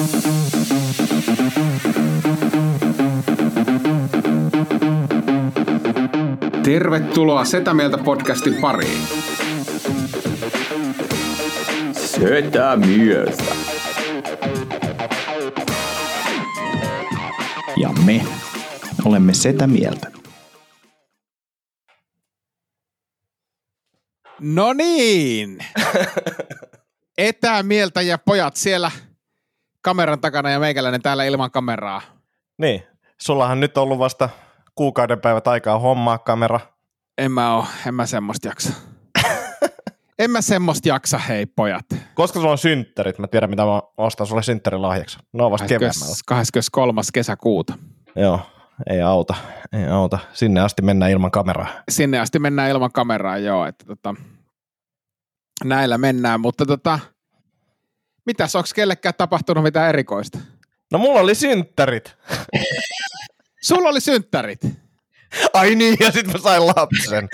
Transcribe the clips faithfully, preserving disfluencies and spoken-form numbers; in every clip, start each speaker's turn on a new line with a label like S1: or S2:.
S1: Tervetuloa Setä Mieltä podcastin pariin.
S2: Setä Mieltä. Ja me olemme Setä Mieltä.
S3: No niin. Etämieltä ja pojat siellä kameran takana ja meikäläinen täällä ilman kameraa.
S4: Niin, sullahan nyt on ollut vasta kuukauden päivät aikaa hommaa kamera.
S3: En mä oo, en mä semmoista jaksa. en mä semmoista jaksa, hei pojat.
S4: Koska sulla on synttärit, mä tiedän mitä mä ostan sulle synttärilahjaksi. No vasta keväämällä.
S3: kahdeskymmeneskolmas kesäkuuta.
S4: Joo, ei auta, ei auta. Sinne asti mennään ilman kameraa.
S3: Sinne asti mennään ilman kameraa, joo. Että tota, näillä mennään, mutta tota, mitäs, onko kellekään tapahtunut mitään erikoista?
S4: No mulla oli synttärit.
S3: Sulla oli synttärit?
S4: Ai niin, ja sit mä sain lapsen.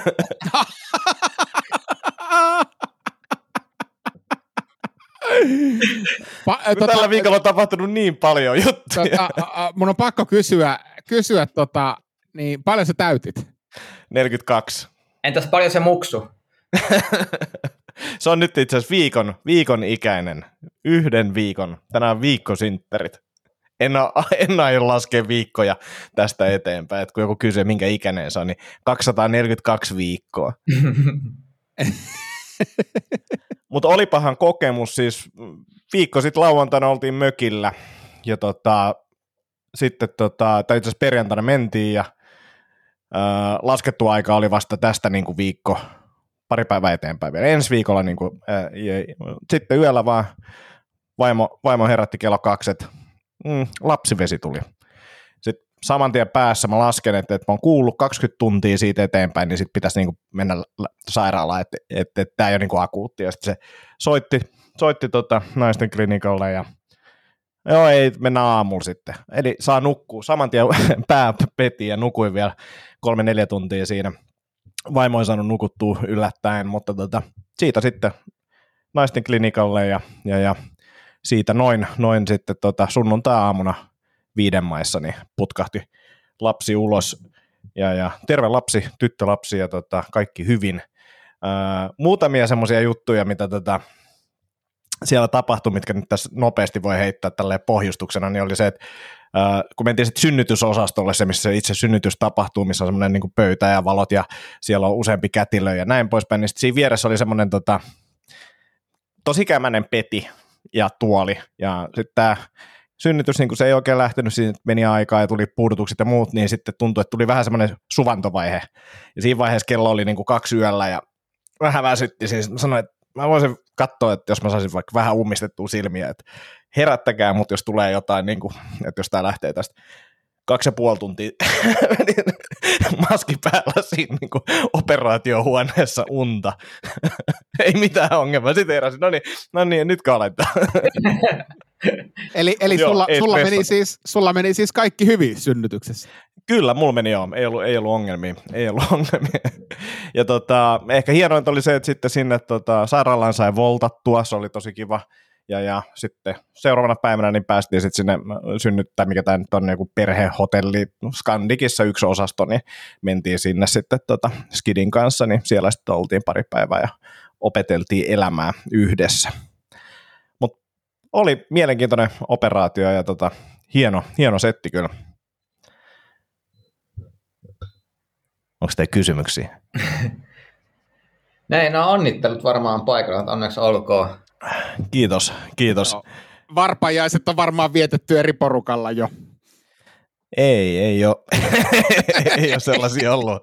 S4: Pa- tota, tällä viikolla on tapahtunut niin paljon juttuja. Tota,
S3: a, a, mun on pakko kysyä, kysyä tota, niin paljon sä täytit?
S4: neljäkymmentäkaksi.
S2: Entäs paljon se muksu?
S4: Se on nyt itse asiassa viikon, viikon ikäinen. Yhden viikon. Tänään on viikkosynttärit. En, en aio laskea viikkoja tästä eteenpäin, että kun joku kysyy, minkä ikäinen se on, niin kaksisataaneljäkymmentäkaksi viikkoa. Mutta olipahan kokemus, siis viikko sitten lauantaina oltiin mökillä, ja tota, sitten, tota, tai itse asiassa perjantaina mentiin, ja ää, laskettu aika oli vasta tästä niin kuin viikko, pari päivää eteenpäin vielä. Ensi viikolla, niin kuin, ää, ja, sitten yöllä vaan vaimo, vaimo herätti kello kaksi, että Mm, lapsivesi tuli. Sitten saman tien päässä mä lasken, että, että mä oon kuullut kaksikymmentä tuntia siitä eteenpäin, niin sitten pitäisi niinku mennä sairaalaan, että, että, että tämä ei ole niinku akuutti. Ja sitten se soitti, soitti tota naisten klinikalle ja joo, ei, mennä aamulla sitten. Eli saa nukkua. Saman tien pää peti ja nukuin vielä kolme neljä tuntia siinä. Vaimo ei saanut nukuttua yllättäen, mutta tota, siitä sitten naisten klinikalle ja, ja, ja siitä noin, noin sitten tota sunnuntai-aamuna viiden maissa niin putkahti lapsi ulos ja, ja terve lapsi, tyttölapsi ja tota, kaikki hyvin. Ää, muutamia semmoisia juttuja, mitä tota, siellä tapahtui, mitkä nyt tässä nopeasti voi heittää tälleen pohjustuksena, niin oli se, että ää, kun mentiin sitten synnytysosastolle, se missä se itse synnytys tapahtuu, missä on semmoinen niin kuin pöytä ja valot ja siellä on useampi kätilö ja näin poispäin, niin siinä vieressä oli semmoinen tota, tosi kämäinen peti, ja tuoli, ja sitten tämä synnytys, niin kun se ei oikein lähtenyt, siinä meni aikaa ja tuli puudutukset ja muut, niin sitten tuntui, että tuli vähän semmoinen suvantovaihe, ja siinä vaiheessa kello oli niin kuin kaksi yöllä, ja vähän väsytti, siis mä sanoin, että mä voisin katsoa, että jos mä saisin vaikka vähän ummistettua silmiä, että herättäkää mut, jos tulee jotain, niin kuin, että jos tää lähtee tästä kaksi ja puoli tuntia maski päällä siinä niin kuin operaatiohuoneessa unta. Ei mitään ongelmaa. Sitten heräsin, no niin, no niin, nyt laittaa.
S3: eli eli
S4: joo,
S3: sulla, sulla, meni siis, sulla meni siis kaikki hyvin synnytyksessä?
S4: Kyllä, mulla meni joo. Ei ollut, ei ollut ongelmia. Ei ollut ongelmia. Ja tota, ehkä hienointa oli se, että sitten sinne tota, sairaalaan sai voltattua. Se oli tosi kiva. Ja, ja sitten seuraavana päivänä niin päästiin sitten sinne synnyttää, mikä tämä nyt on joku perhehotelli Skandikissa yksi osasto, niin mentiin sinne sitten tota Skidin kanssa, niin siellä sitten oltiin pari päivää ja opeteltiin elämää yhdessä. Mutta oli mielenkiintoinen operaatio ja tota, hieno, hieno setti kyllä. Onko teillä kysymyksiä?
S2: Näin, no onnittelut varmaan paikalla, onneksi olkoon.
S4: Kiitos, kiitos. No,
S3: varpajaiset on varmaan vietetty eri porukalla jo.
S4: Ei, ei ole, ei ole sellaisia ollut.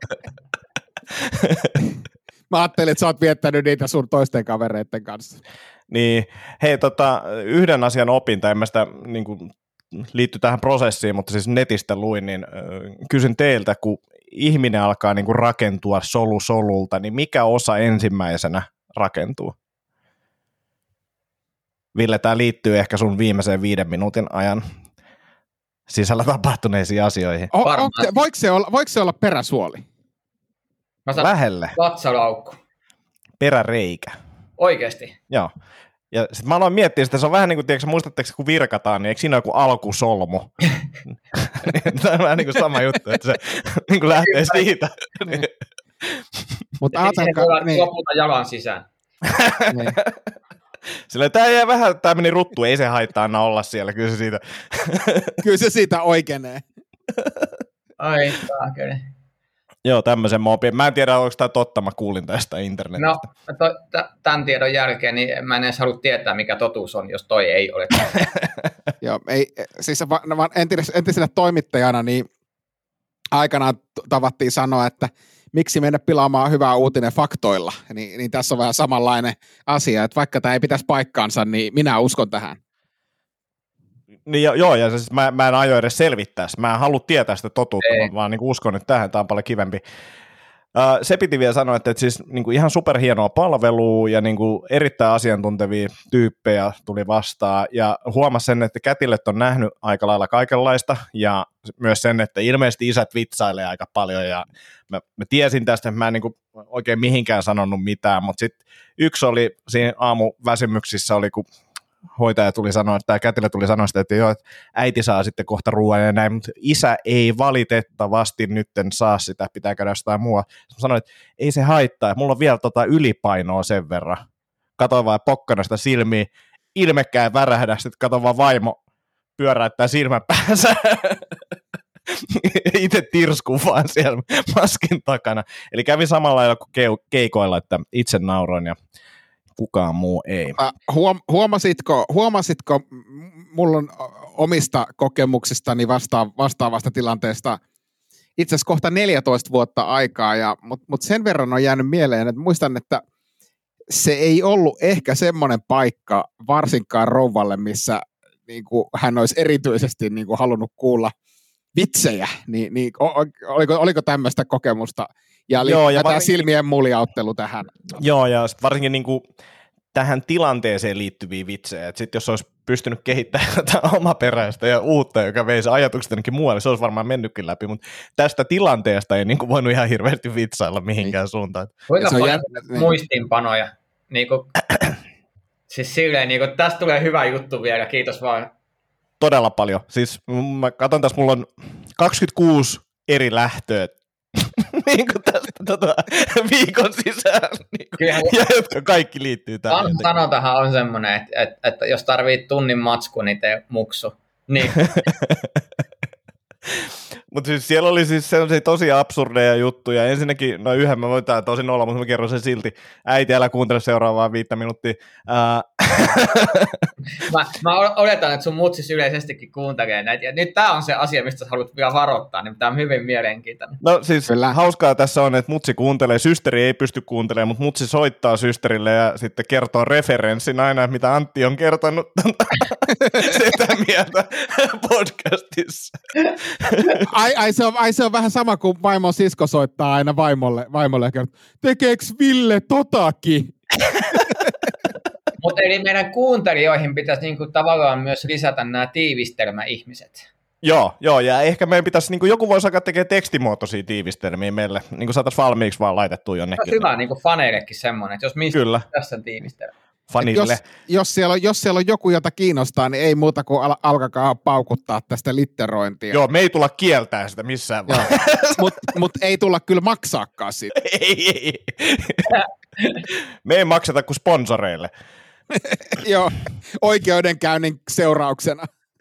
S3: Mä ajattelin, että sä oot viettänyt niitä sun toisten kavereiden kanssa.
S4: Niin, hei tota, yhden asian opin, tai en mä sitä niin kuin, liittyy tähän prosessiin, mutta siis netistä luin, niin äh, kysyn teiltä, kun ihminen alkaa niin kuin rakentua solu solulta, niin mikä osa ensimmäisenä rakentuu? Ville, tämä liittyy ehkä sun viimeiseen viiden minuutin ajan sisällä tapahtuneisiin asioihin.
S3: O, on, voiko, se olla, voiko se olla peräsuoli?
S4: Lähelle.
S2: Vatsalaukku.
S4: Peräreikä.
S2: Oikeasti?
S4: Joo. Ja sitten mä aloin miettiä sitä, se on vähän niin kuin, tiedätkö, muistatteko, kun virkataan, niin eikö siinä ole joku alkusolmu? Tämä on vähän niin kuin sama juttu, että se niin kuin lähtee siitä.
S3: Mutta
S2: ajatelkaa, niin. Lopulta jalan sisään.
S3: Niin.
S2: Sillä
S4: tämä jää vähän, tämä meni ruttu, ei se haittaa aina olla siellä, kyllä se siitä.
S3: Kyllä se siitä oikeenee.
S2: Ai, saakeli.
S4: Joo, tämmöisen mä opin. Mä en tiedä, onko tämä totta, mä kuulin tästä internetistä.
S2: No, to, t- tämän tiedon jälkeen niin mä en edes halua tietää, mikä totuus on, jos toi ei ole.
S3: Joo, ei, siis vaan entis, entisenä toimittajana niin aikanaan tavattiin sanoa, että miksi mennä pilaamaan hyvää uutinen faktoilla, niin, niin tässä on vähän samanlainen asia, että vaikka tämä ei pitäisi paikkaansa, niin minä uskon tähän.
S4: Niin jo, joo, ja siis mä, mä en aio edes selvittää, mä en halua tietää sitä totuutta, ei. vaan niin uskon, että tähän tämä on paljon kivempi. Uh, se piti vielä sanoa, että, että siis niin kuin ihan superhienoa palvelua ja niin kuin erittäin asiantuntevia tyyppejä tuli vastaan, ja huomasi sen, että kätilöt on nähnyt aika lailla kaikenlaista, ja myös sen, että ilmeisesti isät vitsailee aika paljon, ja mä, mä tiesin tästä, että mä en niin kuin oikein mihinkään sanonut mitään, mutta sitten yksi oli siinä aamuväsymyksissä, oli kun hoitaja tuli sanoa, tämä kätilö tuli sanoa sitä, että joo, että äiti saa sitten kohta ruoan ja näin, mutta isä ei valitettavasti nytten saa sitä, pitää käydä jostain mua. Mä sanoin, että ei se haittaa, mulla on vielä tota ylipainoa sen verran. Katoin vaan pokkana sitä silmiä, ilmekään värähdä, sitten katoin vaan vaimo pyöräyttää silmän päänsä. Itse tirskuu vaan siellä maskin takana. Eli kävi samalla lailla kuin keikoilla, että itse nauroin ja kukaan muu ei.
S3: Huom- huomasitko, huomasitko, mulla on omista kokemuksistani vasta- vastaavasta tilanteesta itse asiassa kohta neljätoista vuotta aikaa, ja, mutta mut sen verran on jäänyt mieleen, että muistan, että se ei ollut ehkä semmoinen paikka varsinkaan rouvalle, missä niin kuin, hän olisi erityisesti niin kuin, halunnut kuulla vitsejä, niin, niin oliko, oliko tämmöistä kokemusta? Ja,
S4: Joo, ja
S3: tämä
S4: varsinkin,
S3: silmien muljauttelu tähän.
S4: Joo, ja varsinkin niin kuin tähän tilanteeseen liittyviä vitsejä. Sitten jos olisi pystynyt kehittämään jotain omaperäistä ja uutta, joka veisi ajatukset ainakin muualle, se olisi varmaan mennytkin läpi, mutta tästä tilanteesta ei niin kuin voinut ihan hirveästi vitsailla mihinkään niin suuntaan.
S2: Kuinka paljon jät... muistiinpanoja? Niin kuin, siis silleen, niin kuin, tästä tulee hyvä juttu vielä, kiitos vaan.
S4: Todella paljon. Siis mä katson tässä, mulla on kaksikymmentäkuusi eri lähtöä niin kuin tästä tota, viikon sisään, niin kuin, ja jotka kaikki liittyy tähän.
S2: Vanha sanontahan on semmoinen, että, että, että jos tarvii tunnin matsku, niin tee muksu. Niin.
S4: Mutta siis siellä oli siis sellaisia tosi absurdeja juttuja. Ensinnäkin, no yhden mä voin tää tosin olla, mutta mä kerron sen silti. Äiti, älä kuuntele seuraavaa viittä minuuttia.
S2: mä, mä oletan, että sun mutsis yleisestikin kuuntelee näitä. Ja nyt tää on se asia, mistä sä haluat vielä varoittaa, niin tää on hyvin mielenkiintoinen.
S4: No siis Kyllä. hauskaa tässä on, että mutsi kuuntelee, systeri ei pysty kuuntelemaan, mutta mutsi soittaa systerille ja sitten kertoo referenssin aina, mitä Antti on kertonut sitä mieltä podcastissa.
S3: Ai, ai, se on, ai se on vähän sama kuin vaimon sisko soittaa aina vaimolle, vaimolle ja kertoo, tekeeks Ville totakin?
S2: Mutta eli meidän kuuntelijoihin pitäisi niinku tavallaan myös lisätä nämä tiivistelmäihmiset.
S4: Joo, joo, ja ehkä meidän pitäisi, niin kuin joku voisi alkaa tekemään tekstimuotoisia tiivistelmiä meille, niin kuin saataisiin valmiiksi vaan laitettua jonnekin.
S2: No hyvä, niin kuin faneillekin semmoinen, että jos mistä
S4: Kyllä.
S2: tässä on tiivistelmä.
S4: Fanille.
S3: Jos, jos, siellä on, jos siellä on joku, jota kiinnostaa, niin ei muuta kuin al- alkakaa paukuttaa tästä litterointia.
S4: Joo, me ei tulla kieltää sitä missään vaiheessa.
S3: Mutta mut ei tulla kyllä maksaakaan siitä.
S4: ei, ei. Me ei makseta kuin sponsoreille.
S3: Joo, oikeudenkäynnin seurauksena.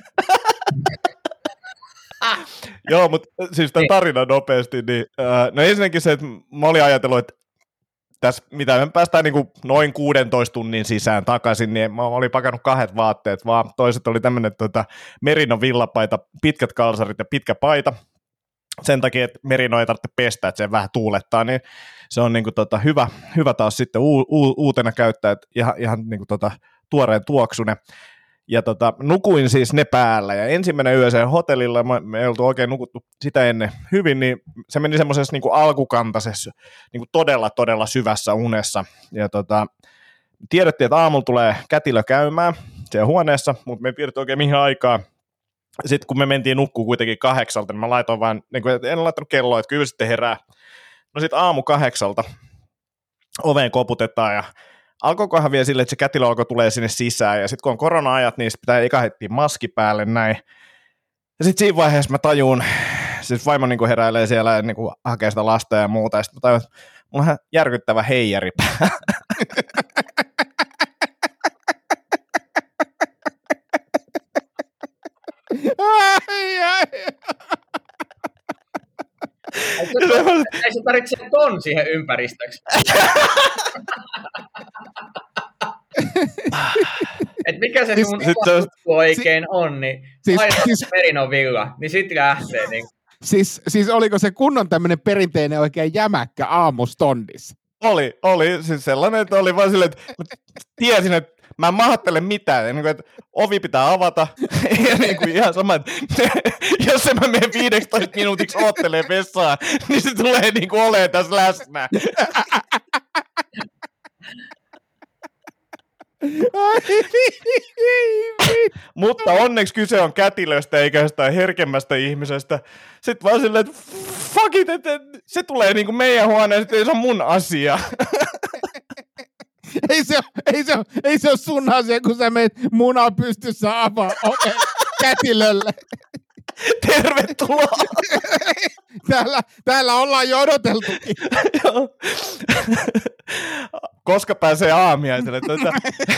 S4: Joo, mutta siis tämän tarinan nopeasti, niin äh, no ensinnäkin se, että mä olin ajatellut, että tässä, mitä me päästään niin kuin noin kuudentoista tunnin sisään takaisin, niin mä olin pakannut kahdet vaatteet, vaan toiset oli tämmöinen tota, Merino villapaita, pitkät kalsarit ja pitkä paita. Sen takia, että Merino ei tarvitse pestä, että se vähän tuulettaa, niin se on niin kuin, tota, hyvä, hyvä taas sitten u, u, uutena käyttää, että ihan, ihan niin kuin, tota, tuoreen tuoksune. Ja tota, nukuin siis ne päällä, ja ensimmäinen yö sen hotellilla, me ei oltu oikein nukuttu sitä ennen hyvin, niin se meni semmoisessa niin kuin alkukantaisessa, niin kuin todella, todella syvässä unessa. Ja tota, tiedettiin, että aamulla tulee kätilö käymään siellä huoneessa, mutta me ei tiedetty oikein mihin aikaan. Sitten kun me mentiin nukkuu kuitenkin kahdeksalta, niin mä laitoin vaan, niin kuin, en laittanut kelloa, että kyllä sitten herää. No sitten aamu kahdeksalta oveen koputetaan, ja alkoikohan vielä silleen, että se kätilö alkoi tulee sinne sisään, ja sitten kun on korona-ajat, niin pitää eka hetkiä maski päälle näin. Ja sitten siinä vaiheessa mä tajun, siis vaimo niin heräilee siellä ja niin hakee sitä lasta ja muuta, ja sitten mä tajun, että mulla on ihan järkyttävä heijari päällä.
S3: Ai, ai.
S2: Ei se tarvitse ton siihen ympäristöksi. Et mikä se sun
S3: siis,
S2: oikein si- on, niin
S3: siis,
S2: aina
S3: siis,
S2: merinovilla, niin sit lähtee. Niin.
S3: Siis, siis oliko se kunnon tämmöinen perinteinen oikein jämäkkä aamustondis?
S4: Oli, oli. Siis sellainen, että oli vaan silleen, että tiesin, että mä en mahattele mitään, niin kuin, että ovi pitää avata, ja niin kuin ihan sama, että jos en mä mene viisitoista minuutiksi oottelee vessaan, niin se tulee niin kuin olemaan tässä läsnä. Mutta onneksi kyse on kätilöstä eikä jostain herkemmästä ihmisestä. Sitten vaan silleen, että fuck it, että se tulee niin kuin meidän huoneeseen, se on mun asia.
S3: Ei se, ole, ei, se ole, ei se ole sun asia, kun sä meet munaa pystyssä avaa okay, kätilölle.
S4: Tervetuloa.
S3: Täällä, täällä ollaan jo odoteltukin.
S4: Koska pääsee aamiaiselle. Tuota.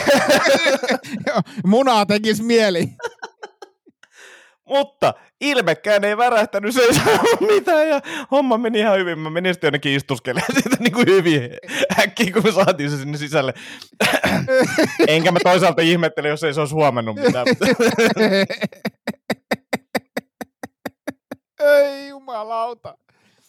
S3: Munaa tekisi mieli.
S4: Mutta ilmekään ei värähtänyt, se ei saanut mitään ja homma meni ihan hyvin. Mä menin sitten jonnekin istuskelemaan siitä niin kuin hyvin äkkiä, kun me saatiin se sinne sisälle. Enkä mä toisaalta ihmettele, jos ei se olisi huomannut mitään.
S3: Ei jumalauta.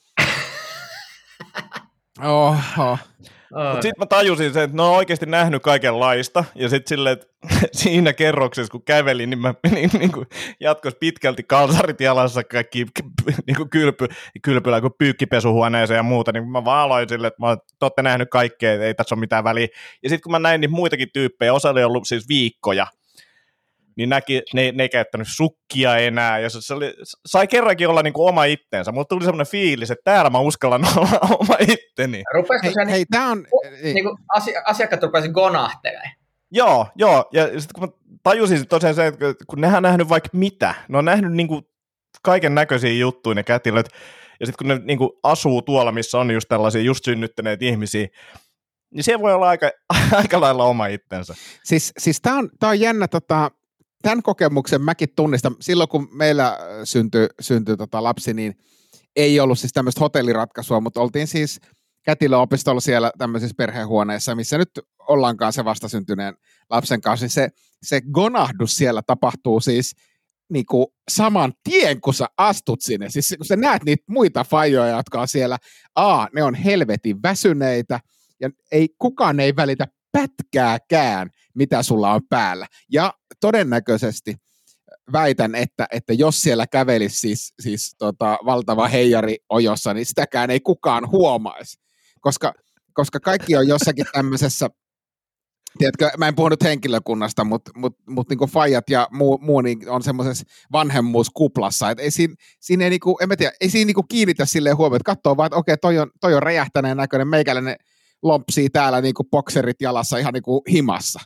S3: Oho.
S4: Mutta sitten mä tajusin sen, että ne on oikeasti nähnyt kaikenlaista, ja sitten silleen, että siinä kerroksessa, kun kävelin, niin mä menin niin jatkos pitkälti kalsarit jalassa kaikki niin kylpy, kylpylä kuin pyykkipesuhuoneeseen ja muuta, niin mä vaan aloin silleen, että mä ootte nähnyt kaikkea, ei tässä ole mitään väliä. Ja sitten kun mä näin niitä muitakin tyyppejä, osa oli ollut siis viikkoja, niin näki, ne, ne ei käyttänyt sukkia enää, ja se, se oli, sai kerrankin olla niin kuin oma itteensä, mutta tuli semmoinen fiilis, että täällä mä uskallan olla oma itteni.
S2: Rupesiko se
S3: hei,
S2: niin,
S3: tää on,
S2: niin kuin asia, asiakkaat rupesivat gonahtelemaan?
S4: Joo, joo, ja sitten kun mä tajusin tosiaan se, että kun nehän on nähnyt vaikka mitä, ne on nähnyt niin kuin kaiken näköisiä juttuja ne kätilöt, ja sitten kun ne niin kuin asuu tuolla, missä on just tällaisia just synnyttäneitä ihmisiä, niin se voi olla aika, aika lailla oma itsensä.
S3: Siis, siis tää on, tää on jännä, tota, tämän kokemuksen mäkin tunnistan. Silloin kun meillä syntyi, syntyi tota lapsi, niin ei ollut siis tämmöistä hotelliratkaisua, mutta oltiin siis kätilöopistolla siellä tämmöisissä perhehuoneissa, missä nyt ollaankaan se vastasyntyneen lapsen kanssa. Niin se, se gonahdus siellä tapahtuu siis niin kuin saman tien, kun sä astut sinne. Siis kun sä näet niitä muita fajoja, jotka on siellä, a, ne on helvetin väsyneitä, ja ei, kukaan ei välitä pätkääkään, mitä sulla on päällä. Ja todennäköisesti väitän, että, että jos siellä kävelisi siis, siis tota, valtava heijari ojossa, niin sitäkään ei kukaan huomaisi. Koska, koska kaikki on jossakin tämmöisessä, tiedätkö, mä en puhu nyt henkilökunnasta, mutta mut, mut niinku faijat ja muu, muu niin on semmoisessa vanhemmuuskuplassa, että ei siinä, siinä ei, niinku, en mä tiedä, ei siinä niinku kiinnitä silleen huomioon, että katsoo vaan, että okei, toi on, toi on räjähtäneen näköinen, meikäläinen lompsii täällä niinku bokserit jalassa ihan niinku himassa.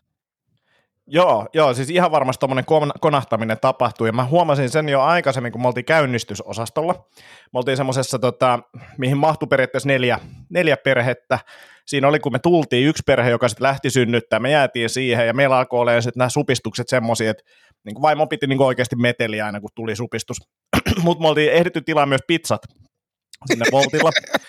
S4: Joo, joo, siis ihan varmasti tommoinen konahtaminen tapahtui, ja mä huomasin sen jo aikaisemmin, kun me oltiin käynnistysosastolla. Me oltiin semmoisessa, tota, mihin mahtui periaatteessa neljä, neljä perhettä. Siinä oli, kun me tultiin, yksi perhe, joka sitten lähti synnyttää, me jäätiin siihen, ja meillä alkoi olemaan sitten nämä supistukset semmoisia, että niin vaimo piti niin oikeasti meteliä aina, kun tuli supistus. Mutta me oltiin ehditty tilaa myös pizzat sinne Voltilla.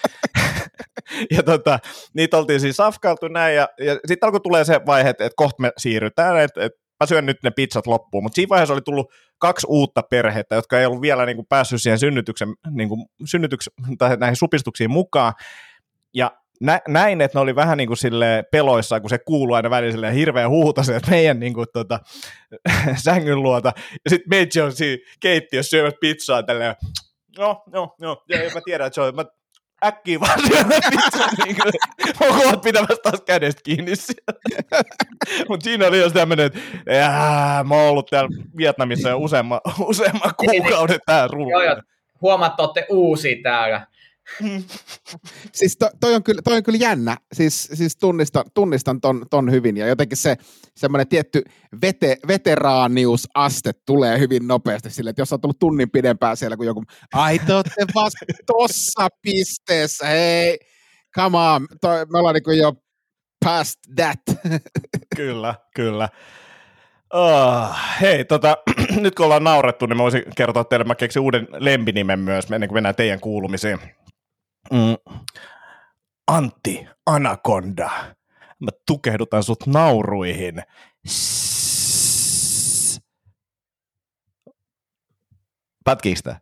S4: Ja tota, niitä oltiin siis safkailtu näin, ja, ja sitten alkoi tulee se vaihe, että, että kohta me siirrytään, että, että mä syön nyt ne pizzat loppuun, mutta siinä vaiheessa oli tullut kaksi uutta perhettä, jotka ei ollut vielä niin kuin päässyt siihen synnytyksen, niin kuin synnytyks, tai näihin supistuksiin mukaan, ja nä, näin, että ne oli vähän niin kuin silleen peloissaan, kun se kuului aina välillä silleen hirveän huutasen, että meidän niin kuin, tota, sängyn luota, ja sitten meitsi on siinä keittiössä syömässä pizzaa tälleen, no, no, no, ja mä tiedän, että se on, mä äkkiä vaan syömään pizzaa, niin kuin oot pitämässä taas kädestä kiinni siellä. Mutta siinä oli jos tämmöinen, että jää, mä oon ollut täällä Vietnamissa jo useamman, useamman kuukauden tää rullaa.
S2: Joo, joo. Huomaat, että ootte uusia täällä.
S3: Siis to, toi, on kyllä, toi on kyllä jännä, siis, siis tunnistan, tunnistan ton, ton hyvin ja jotenkin se semmoinen tietty vete, veteraaniusaste tulee hyvin nopeasti sille, että jos on tullut tunnin pidempään siellä kuin joku, ai te ootte vasta tossa pisteessä, hei, come on, toi, me ollaan niin kuin jo past that.
S4: Kyllä, kyllä. Oh, hei, tota, nyt kun ollaan naurettu, niin mä voisin kertoa teille, mä keksin uuden lempinimen myös, ennen kuin mennään teidän kuulumisiin. Mm. Antti Anaconda. Mä tukehdutan sut nauruihin. Sss. Pätkiikö sitä?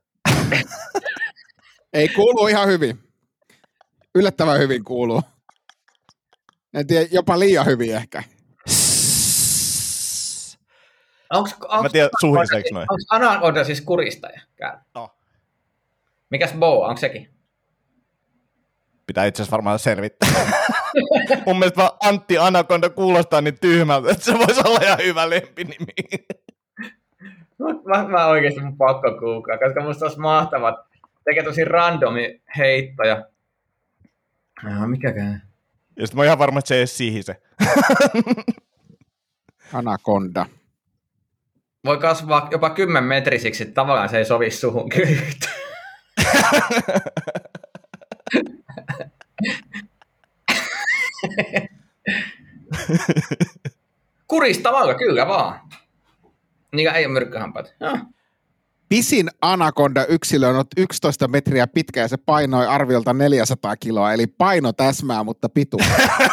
S3: Ei, kuuluu ihan hyvin. Yllättävän hyvin kuuluu. En tiedä, jopa liian hyvin ehkä.
S2: Onks, onks,
S4: mä tiedän, suhiseeko noin?
S2: Onko Anaconda siis kuristaja?
S4: No.
S2: Mikäs Bo, onko sekin?
S4: Pitää itse asiassa varmaan selvittää. Mun mielestä vaan Antti Anaconda kuulostaa niin tyhmältä, että se voisi olla ihan hyvä lempinimi.
S2: Mä, mä oikeesti mun pakko kuukaa, koska musta olisi mahtavaa. Tekee tosi randomi heittoja. No, mikäkään.
S4: Ja sit mä oon ihan varma, että se ei sihise.
S3: Anaconda.
S2: Voi kasvaa jopa kymmenmetrisiksi, että tavallaan se ei sovi suhun kyllä. Kuristavalla, kyllä vaan. Niinkä ei ole myrkkyhampaat. No.
S3: Pisin anakonda-yksilö on yksitoista metriä pitkä ja se painoi arviolta neljäsataa kiloa, eli paino täsmää, mutta pituus.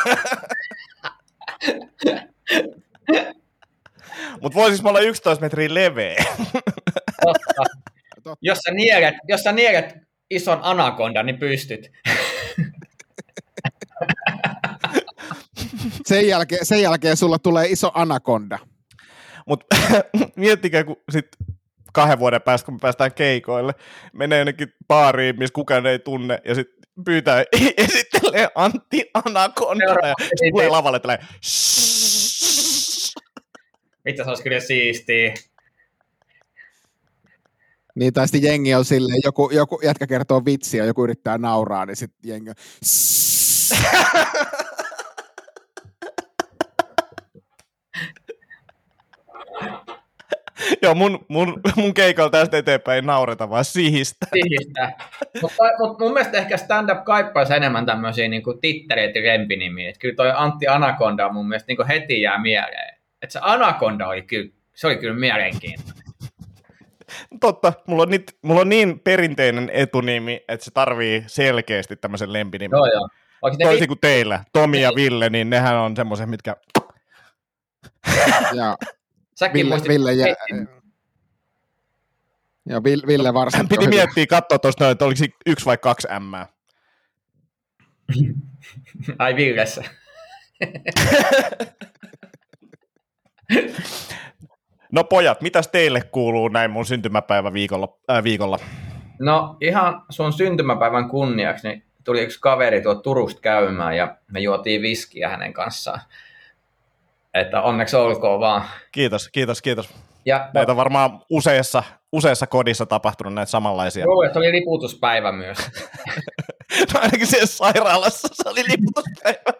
S4: Mutta voisis mä olla yksitoista metriä leveä.
S2: Totta. Jos sä nielet, jos sä nielet ison anakondan, niin pystyt.
S3: Sen jälkeen, sen jälkeen sulla tulee iso anakonda.
S4: Mutta miettikää, kun sit kahden vuoden päästä, kun me päästään keikoille, menee jonnekin baariin, missä kukaan ei tunne, ja sitten pyytää, esittelee Antti Anaconda, ja sitten tulee lavalle, tällä
S2: Mitä se olisi kyllä siistiä.
S3: Niin, tai sitten jengi on silleen, joku, joku jätkä kertoo vitsiä, joku yrittää nauraa, niin sitten jengi on
S4: Joo, mun, mun, mun keikalla tästä eteenpäin ei naureta, vaan sihistä.
S2: Sihistä. Mutta mut mun mielestä ehkä stand-up kaipaisi enemmän tämmöisiä niinku titteleitä ja lempinimiä. Et kyllä toi Antti Anaconda on mun mielestä niinku heti jää mieleen. Että se Anaconda oli kyllä, se oli kyllä mielenkiintoinen.
S4: Totta, mulla on, nyt, mulla on niin perinteinen etunimi, että se tarvii selkeästi tämmöisen lempinimen.
S2: Joo, joo.
S4: Toisin kuin teillä, Tomi ja Ville, niin nehän on semmoiset, mitkä...
S3: ja
S2: Säkin
S3: Ville,
S2: muistit
S3: Ville, ja, ja Ville, Ville varsin.
S4: Piti miettiä, katsoa tuosta, että oliko yksi vai kaksi ämmää.
S2: Ai Villessä.
S4: No pojat, mitäs teille kuuluu näin mun syntymäpäivä viikolla? Äh, viikolla?
S2: No ihan sun syntymäpäivän kunniaksi niin tuli yksi kaveri tuolta Turusta käymään ja me juotiin viskiä hänen kanssaan. Että onneksi olkoon vaan.
S4: Kiitos, kiitos, kiitos.
S2: Ja,
S4: näitä on varmaan useassa, useassa kodissa tapahtunut näitä samanlaisia.
S2: Joo, että oli liputuspäivä myös.
S4: No ainakin siellä sairaalassa se oli liputuspäivä.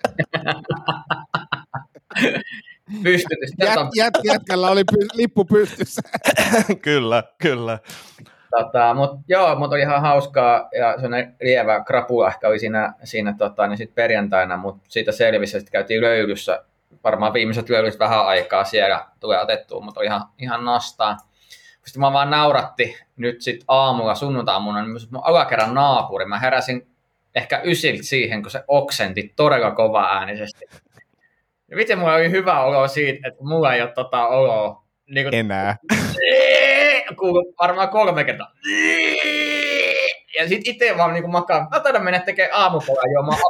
S2: Pystytys.
S3: Jät, jät, jätkällä oli py, lippu pystyssä.
S4: Kyllä, kyllä.
S2: Tota, mutta joo, mutta oli ihan hauskaa ja sellainen lievä krapula ehkä oli siinä, siinä tota, niin sit perjantaina, mutta siitä selvisi, että käytiin löylyssä. Varmaan viimeiset löylyt vähän aikaa siellä tulee otettua, mutta oli ihan, ihan nastaa. Sitten mä vaan nauratti nyt sitten aamulla, sunnuntaamuna, niin mun alakerran naapuri. Mä heräsin ehkä ysiltä siihen, kun se oksentti todella kova äänisesti. Ja miten mulla oli hyvä olo siitä, että mulla ei ole tota oloa. Niin kuin,
S4: enää.
S2: Kuuluu varmaan kolme kertaa. Ja sit itse vaan niin makaan, mä taidan mennä tekemään aamupuolella juomaan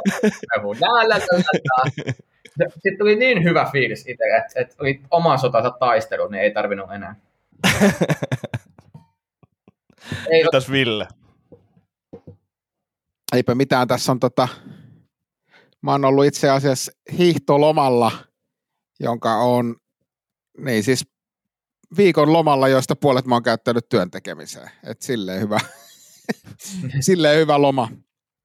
S2: apua. Sitten tuli niin hyvä fiilis itselle, että, että oli oman sotansa taistelu, niin ei tarvinnut enää.
S4: Ei mitäs Ville?
S3: Eipä mitään, tässä on tota, mä oon ollut itse asiassa hiihtolomalla, jonka on, niin siis viikon lomalla, joista puolet mä oon käyttänyt työn tekemiseen. Et silleen hyvä, silleen hyvä loma.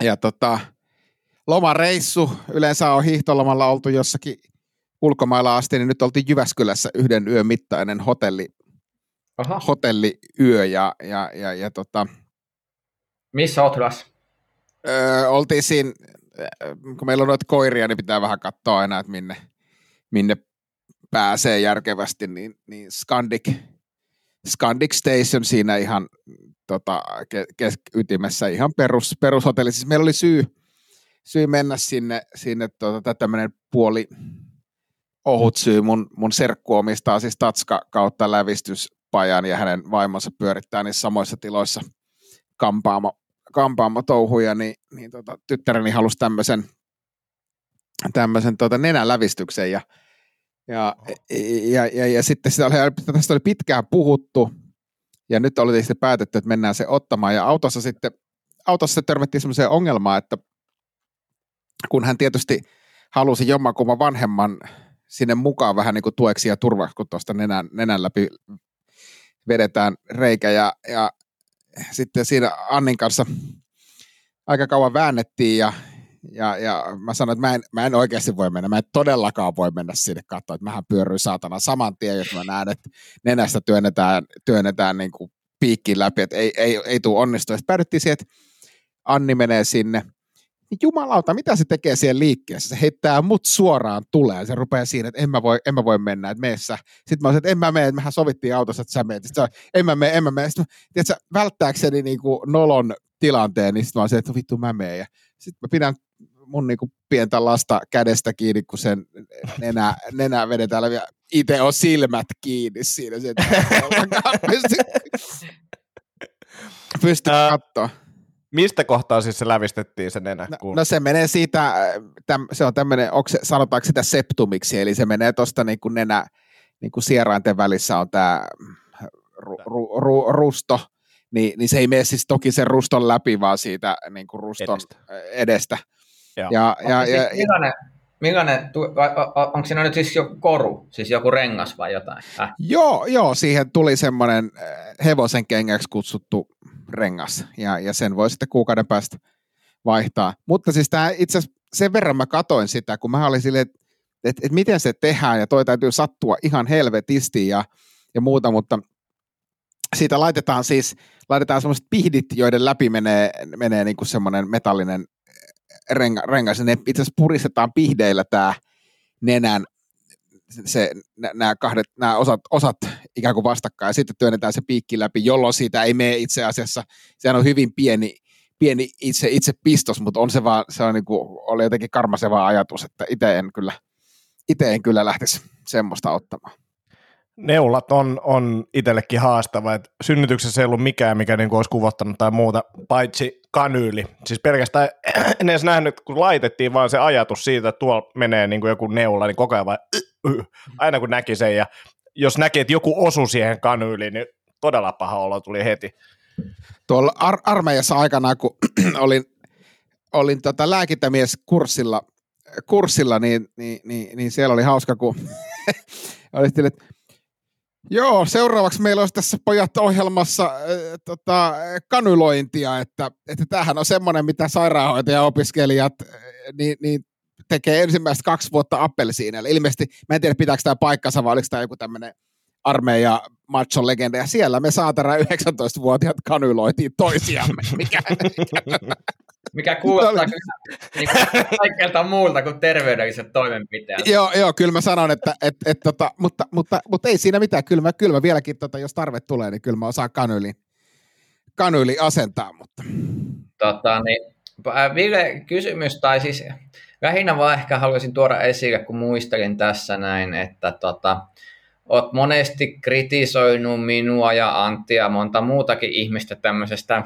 S3: ja tota, lomareissu, yleensä on hiihtolomalla oltu jossakin ulkomailla asti, niin nyt oltiin Jyväskylässä yhden yön mittainen hotelli,
S2: Aha.
S3: hotelliyö, ja, ja, ja, ja tota,
S2: missä hotellassa?
S3: Öö, oltiin siinä, kun meillä on noita koiria, niin pitää vähän katsoa aina, että minne, minne pääsee järkevästi, niin, niin Scandic, Scandic Station siinä ihan tota, keskiytimessä, ihan perus, perushotelli. Siis meillä oli syy, syy mennä sinne, sinne tota, tämmöinen puoli ohut syy. Mun, mun serkku omistaa siis Tatska kautta lävistyspajan ja hänen vaimonsa pyörittää niissä samoissa tiloissa kampaamo, kampaamo touhuja, niin, niin tota, tyttäreni halusi tämmöisen, tämmöisen tota, nenälävistyksen ja Ja, ja, ja, ja sitten sitä oli, tästä oli pitkään puhuttu, ja nyt oli sitten päätetty, että mennään se ottamaan, ja autossa sitten, autossa törmättiin semmoiseen ongelmaan, että kun hän tietysti halusi jommankumman vanhemman sinne mukaan vähän niin kuin tueksi ja turvaksi, kun tuosta nenän, nenän läpi vedetään reikä, ja, ja sitten siinä Annin kanssa aika kauan väännettiin, ja Ja, ja mä sanoin, että mä en, mä en oikeasti voi mennä, mä en todellakaan voi mennä sinne katsoa, että mähän pyörryin saatana saman tien, jos mä näen, että nenästä työnnetään, työnnetään niin kuin piikkiin läpi, että ei, ei, ei tule onnistua. Sitten päädyttiin siihen, että Anni menee sinne, niin jumalauta, mitä se tekee siihen liikkeessä? Se heittää mut suoraan tuleen, se rupeaa siinä, että en mä voi, en mä voi mennä, että mene sä. Sitten mä olisin, että en mä mene, että mehän sovittiin autossa, että sä menet. Sitten en mä mene, en mä mene. Sitten tiedätkö, välttääkseni niin kuin nolon tilanteen, niin sitten mä olisin, että vittu mä menen. Ja sitten mä pidän mun niinku pientä lasta kädestä kiinni, kun sen nenä, nenä vedetään läpi. Itse on silmät kiinni siinä. Pysty, pysty uh, katsoa.
S4: Mistä kohtaa siis se lävistettiin se nenä?
S3: No, no se menee siitä, täm, se on tämmöinen, sanotaanko sitä septumiksi, eli se menee tuosta niinku nenä, niinku sierainten välissä on tämä ru, ru, ru, rusto, niin, niin se ei mene siis toki sen ruston läpi, vaan siitä niinku ruston edestä. edestä. Ja, ja, ja,
S2: siis
S3: ja,
S2: millainen, millainen, onko siinä nyt siis joku koru, siis joku rengas vai jotain? Äh.
S3: Joo, joo, siihen tuli semmoinen hevosen kengäksi kutsuttu rengas, ja, ja sen voi sitten kuukauden päästä vaihtaa. Mutta siis tämä itse asiassa sen verran mä katoin sitä, kun mä olin silleen, että et, et miten se tehdään, ja toi täytyy sattua ihan helvetisti ja, ja muuta, mutta siitä laitetaan siis, laitetaan semmoiset pihdit, joiden läpi menee, menee niinku semmoinen metallinen renga, rengas, ja ne itse asiassa puristetaan pihdeillä tämä nenän, se, nämä kahdet, nämä osat, osat ikään kuin vastakkain, ja sitten työnnetään se piikki läpi, jolloin siitä ei mene itse asiassa, sehän on hyvin pieni, pieni itse, itse pistos, mutta on se vaan, se on niin kuin, oli jotenkin karmaseva ajatus, että itse en kyllä, itse en kyllä lähtisi semmoista ottamaan.
S4: Neulat on, on itsellekin haastava, että synnytyksessä ei ollut mikään, mikä niin kuin olisi kuvottanut tai muuta, paitsi kanyyli. Siis pelkästään en edes nähnyt, kun laitettiin vaan se ajatus siitä, että tuolla menee niin kuin joku neula, niin koko ajan vaan, aina kun näki sen, ja jos näki, että joku osui siihen kanyyliin, niin todella paha olo tuli heti.
S3: Tuolla ar- armeijassa aikanaan, kun olin, olin tota lääkintämieskurssilla, kurssilla, niin, niin, niin, niin siellä oli hauska, kun oli sille, että joo, seuraavaksi meillä olisi tässä pojat ohjelmassa äh, tota, kanylointia, että, että tämähän on semmoinen, mitä sairaanhoitaja-opiskelijat äh, niin, niin tekee ensimmäistä kaksi vuotta appelsiinilla. Ilmeisesti, mä en tiedä pitääkö tämä paikkansa, vai oliko tämä joku tämmöinen armeija macho legenda, ja siellä me saatana yhdeksäntoistavuotiaat kanyloitiin toisiamme. Mikä,
S2: mikä kuulostaa kyllä niin kaikkelta muulta kuin terveydelliset toimenpiteet.
S3: Joo, joo, kyllä mä sanon, että et, et, tota, mutta, mutta, mutta ei siinä mitään, kyllä mä, kyllä mä vieläkin, tota, jos tarve tulee, niin kyllä mä osaan kanyyli, kanyyli asentaa. Mutta.
S2: Tota, niin, Ville, kysymys, tai siis lähinnä vaan ehkä haluaisin tuoda esille, kun muistelin tässä näin, että tota, oot monesti kritisoinut minua ja Anttia ja monta muutakin ihmistä tämmöisestä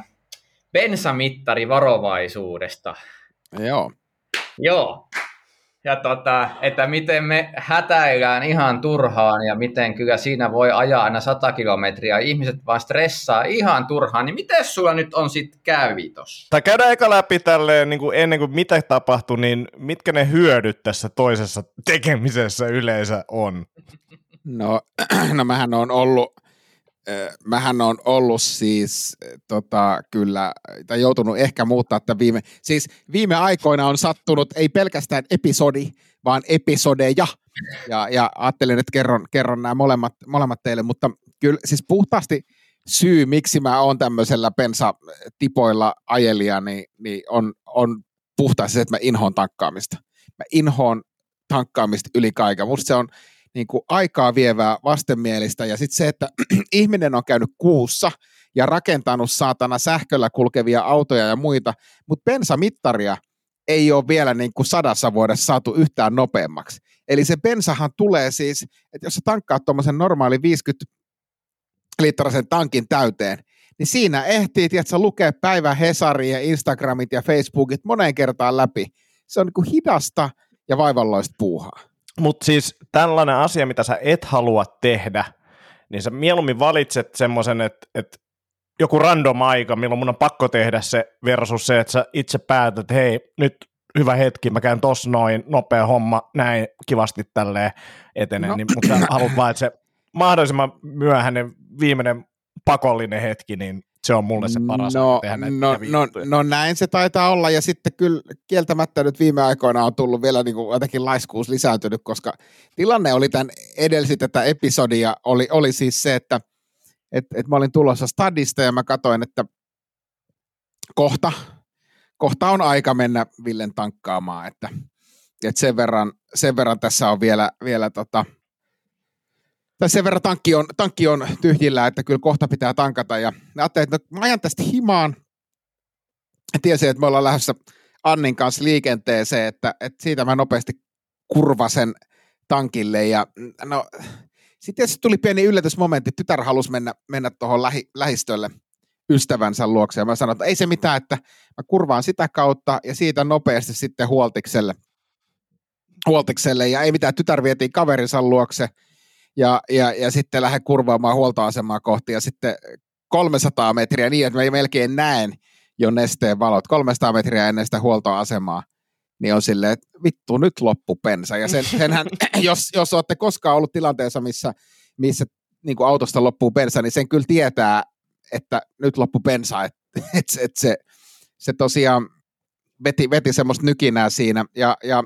S2: bensamittarivarovaisuudesta.
S3: Joo.
S2: Joo. Ja tota, että miten me hätäillään ihan turhaan ja miten kyllä siinä voi ajaa aina sata kilometriä. Ihmiset vaan stressaa ihan turhaan. Niin miten sulla nyt on sitten kävi tossa?
S4: Tai käydään eka läpi tälleen, niin kuin ennen kuin mitä tapahtui, niin mitkä ne hyödyt tässä toisessa tekemisessä yleensä on?
S3: No, no mähän on ollut mähän on ollut siis tota, kyllä, tai joutunut ehkä muuttaa että viime, siis viime aikoina on sattunut ei pelkästään episodi, vaan episodeja, ja, ja ajattelin, että kerron, kerron nämä molemmat, molemmat teille, mutta kyllä siis puhtaasti syy, miksi mä oon tämmöisellä pensatipoilla ajelija, niin, niin on, on puhtaasti se, että mä inhoon tankkaamista. Mä inhoon tankkaamista yli kaiken. Musta se on niin kuin aikaa vievää vastenmielistä, ja sitten se, että ihminen on käynyt kuussa ja rakentanut saatana sähköllä kulkevia autoja ja muita, mutta bensamittaria ei ole vielä niin kuin sadassa vuodessa saatu yhtään nopeammaksi. Eli se bensahan tulee siis, että jos sä tankkaat tuommoisen normaali viisikymmentä litrasen tankin täyteen, niin siinä ehtii, tiedätkö, lukea päivän Hesarin ja Instagramit ja Facebookit moneen kertaan läpi. Se on niin kuin hidasta ja vaivalloista puuhaa.
S4: Mutta siis tällainen asia, mitä sä et halua tehdä, niin sä mieluummin valitset semmoisen, että, että joku random aika, milloin mun on pakko tehdä se versus se, että sä itse päätät, että hei, nyt hyvä hetki, mä käyn tossa noin, nopea homma, näin kivasti tälleen etenen, no. Niin, mutta sä haluat vaan, että se mahdollisimman myöhäinen viimeinen pakollinen hetki, niin se on mulle se paras
S3: no,
S4: tehdä näitä
S3: no, no, no näin se taitaa olla, ja sitten kyllä kieltämättä nyt viime aikoina on tullut vielä niin kuin jotenkin laiskuus lisääntynyt, koska tilanne oli tämän edelsi tätä episodia, oli, oli siis se, että et, et mä olin tulossa stadista ja mä katsoin, että kohta, kohta on aika mennä Villen tankkaamaan, että, että sen, verran, sen verran tässä on vielä, vielä tota, tai sen verran tankki on, tankki on tyhjillä, että kyllä kohta pitää tankata, ja ajattelin, että no, mä ajan tästä himaan, tiesin, että me ollaan lähdössä Annin kanssa liikenteeseen, että, että siitä mä nopeasti kurvasen tankille, ja no, sitten tietysti tuli pieni yllätysmomentti, tytär halusi mennä, mennä tuohon lähi, lähistölle ystävänsä luokse, ja mä sanoin, että ei se mitään, että mä kurvaan sitä kautta, ja siitä nopeasti sitten huoltikselle, huoltikselle ja ei mitään, tytär vietiin kaverinsa luokse, Ja, ja, ja sitten lähden kurvaamaan huoltoasemaa kohti, ja sitten kolmesataa metriä niin, että mä melkein näen jo nesteen valot, kolmesataa metriä ennen sitä huoltoasemaa, niin on silleen, että vittu, nyt loppu bensa. Ja sen, senhän, jos, jos olette koskaan ollut tilanteessa, missä, missä niin kuin autosta loppuu bensa, niin sen kyllä tietää, että nyt loppu bensa, että et, et se, se tosiaan veti, veti semmoista nykinää siinä, ja, ja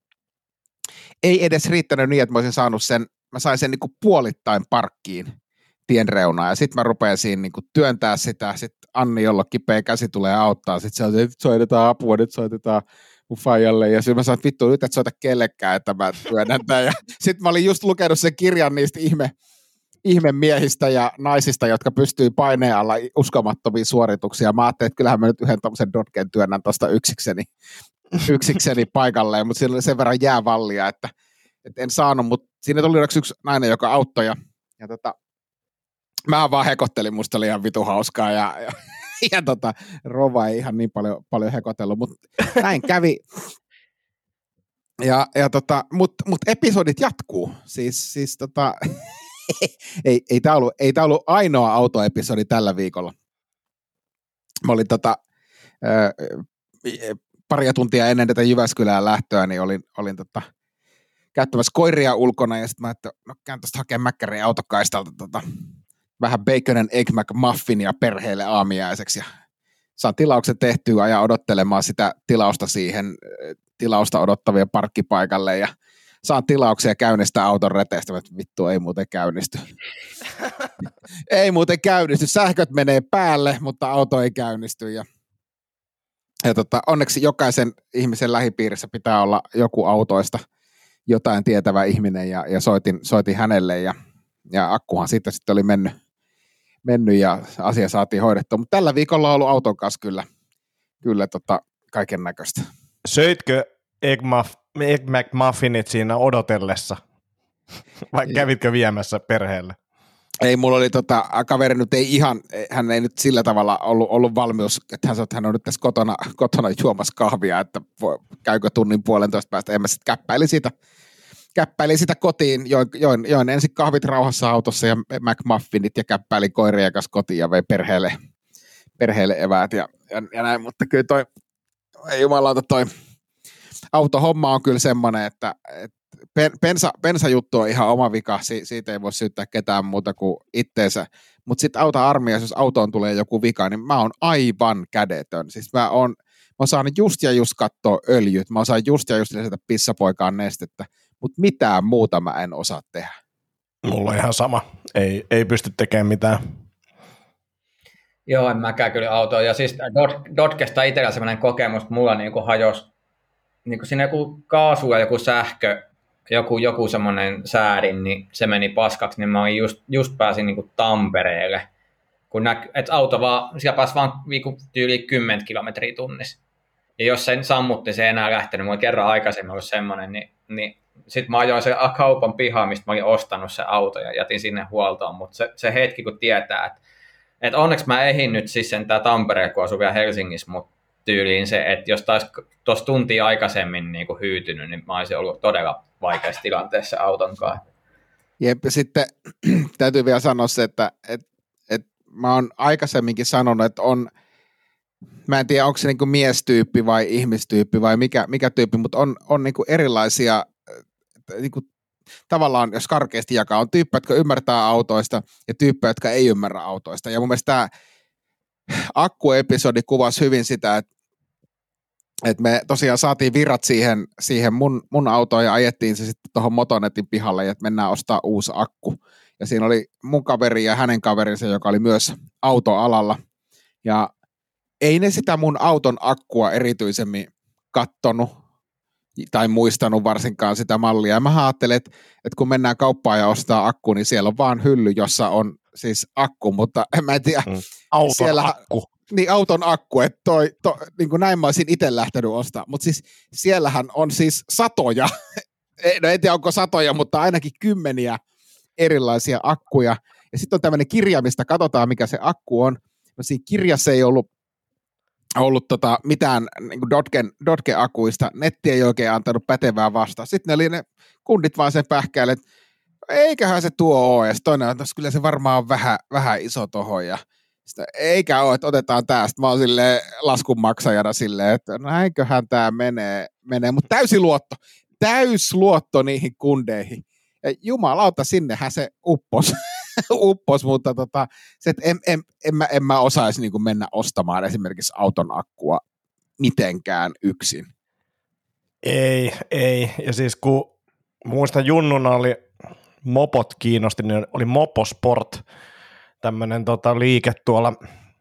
S3: ei edes riittänyt niin, että mä olisin saanut sen, mä sain sen niinku puolittain parkkiin tien reunaan, ja sitten mä rupesin niinku työntää sitä, sitten Anni, jolla kipeä käsi tulee auttaa, sitten se on se, että soitetaan apua, nyt soitetaan mun faijalle, ja sitten mä sanoin, että vittu, nyt et soita kellekään, että mä työnnän tämän, ja sitten mä olin just lukenut sen kirjan niistä ihme, ihme miehistä ja naisista, jotka pystyy paineen alla uskomattomia suorituksia. Mä ajattelin, että kyllähän mä nyt yhden tommosen dotken työnnän tuosta yksikseni, yksikseni paikalleen, mutta siinä oli sen verran jäävallia, että, että en saanut, mutta siinä tuli yksi nainen, joka auttoi, ja, ja tota, mä vaan hekottelin, musta oli ihan vitu hauskaa, ja, ja, ja tota, Rova ei ihan niin paljon, paljon hekotellut, mutta näin kävi. Ja, ja tota, mutta mut episodit jatkuu, siis, siis tota, ei, ei tämä ollut, ei ollut ainoa autoepisodi tällä viikolla. Mä olin tota, ää, paria tuntia ennen tätä Jyväskylään lähtöä, niin olin, olin tota, käyttämässä koiria ulkona, ja sitten mä että no käyn tuosta hakemaan Mäkkärin autokaistalta tota, vähän bacon and egg McMuffinia perheelle aamiaiseksi, ja saan tilauksen tehtyä ja odottelemaan sitä tilausta siihen, tilausta odottavien parkkipaikalle, ja saan tilauksia käynnistää auton reteistä, että vittu ei muuten käynnisty. ei muuten käynnisty, sähköt menee päälle, mutta auto ei käynnisty, ja, ja tota, onneksi jokaisen ihmisen lähipiirissä pitää olla joku autoista jotain tietävä ihminen, ja, ja soitin, soitin hänelle, ja, ja akkuhan siitä sitten oli mennyt, mennyt ja asia saatiin hoidettua, mutta tällä viikolla on ollut auton kanssa kyllä, kyllä tota, kaiken näköistä.
S4: Söitkö Egg, Muff, Egg McMuffinit siinä odotellessa, vai kävitkö viemässä perheelle?
S3: Ei, mulla oli tota, kaveri nyt ei ihan, hän ei nyt sillä tavalla ollut, ollut valmius, että hän sanoi, että hän on nyt tässä kotona, kotona juomassa kahvia, että voi, käykö tunnin puolentoista päästä, en mä sitten käppäili sitä, käppäilin sitä kotiin, join, join, join ensin kahvit rauhassa autossa ja McMuffinit ja käppäilin koirien kanssa kotiin ja vei perheelle, perheelle eväät ja, ja, ja näin, mutta kyllä toi, ei jumalauta toi autohomma on kyllä semmoinen, että, että bensa, bensajuttu on ihan oma vika, si, siitä ei voi syyttää ketään muuta kuin itteensä, mutta sitten auta armias, jos autoon tulee joku vika, niin mä oon aivan kädetön. Siis mä oon, mä osaan just ja just katsoa öljyt, mä osaan just ja just lisätä pissapoikaan nestettä, mutta mitään muuta mä en osaa tehdä.
S4: Mulla on ihan sama, ei, ei pysty tekemään mitään.
S2: Joo, en mäkään kyllä autoa. Ja siis Dodgesta itsellä sellainen kokemus, että mulla niinku hajosi niinku siinä joku kaasu ja joku sähkö, joku, joku semmoinen säädin, niin se meni paskaksi, niin mä just, just pääsin niinku Tampereelle. Kun näky, et auto vaan, siellä pääsi vaan tyyli kymmenen kilometriä tunnissa. Ja jos sen sammutti, se ei enää lähtenyt. Mulla oli kerran aikaisemmin ollut semmoinen, niin, niin sitten mä ajoin sen kaupan pihaan, mistä mä olin ostanut se auto ja jätin sinne huoltoon. Mutta se, se hetki, kun tietää, että et onneksi mä ehdin nyt siis sen tää Tampereen, kun asun vielä Helsingissä, mutta tyyliin se, että jos taisi tuossa tuntia aikaisemmin niin kuin hyytynyt, niin mä olisin ollut todella vaikeassa tilanteessa auton kanssa.
S3: Jep, sitten täytyy vielä sanoa se, että et, et mä oon aikaisemminkin sanonut, että on, mä en tiedä onko se niinku miestyyppi vai ihmistyyppi vai mikä, mikä tyyppi, mutta on, on niinku erilaisia, niinku, tavallaan jos karkeasti jakaa, on tyyppejä, jotka ymmärtää autoista ja tyyppejä, jotka ei ymmärrä autoista. Ja mun mielestä tämä akkuepisodi kuvasi hyvin sitä, että, että me tosiaan saatiin virrat siihen, siihen mun, mun autoon ja ajettiin se sitten tuohon Motonetin pihalle, että mennään ostaa uusi akku. Ja siinä oli mun kaveri ja hänen kaverinsa, joka oli myös autoalalla. Ja ei ne sitä mun auton akkua erityisemmin kattonut tai muistanut varsinkaan sitä mallia. Ja mä ajattelin, että, että kun mennään kauppaan ja ostaa akku, niin siellä on vaan hylly, jossa on siis akku, mutta en mä tiedä. Mm.
S4: Auton
S3: siellä,
S4: akku.
S3: Niin, auton akku, että toi, to, niin kuin näin mä olisin itse lähtenyt ostaa. Mutta siis siellähän on siis satoja, no en tiedä onko satoja, mutta ainakin kymmeniä erilaisia akkuja. Ja sitten on tämmöinen kirja, mistä katsotaan, mikä se akku on. No siinä kirjassa ei ollut ollut tota mitään niin Dodgen, Dodge-akuista, netti ei oikein antanut pätevää vastaan. Sitten ne oli ne kundit vaan sen pähkäille, että eiköhän se tuo ole, ja sitten toinen, että kyllä se varmaan on vähän, vähän iso tohon, ja sitten, eikä ole, että otetaan tää, sitten mä oon silleen laskunmaksajana silleen, että näinköhän tää menee, menee. Mutta täysi luotto, täys luotto niihin kundeihin, ja jumalauta, sinnehän se uppos. uppos, mutta tota, se, että en, en, en, mä, en mä osaisi niin kuin mennä ostamaan esimerkiksi auton akkua mitenkään yksin.
S4: Ei, ei. Ja siis kun muistan junnuna oli mopot kiinnosti, niin oli Moposport, tämmöinen tota, liike tuolla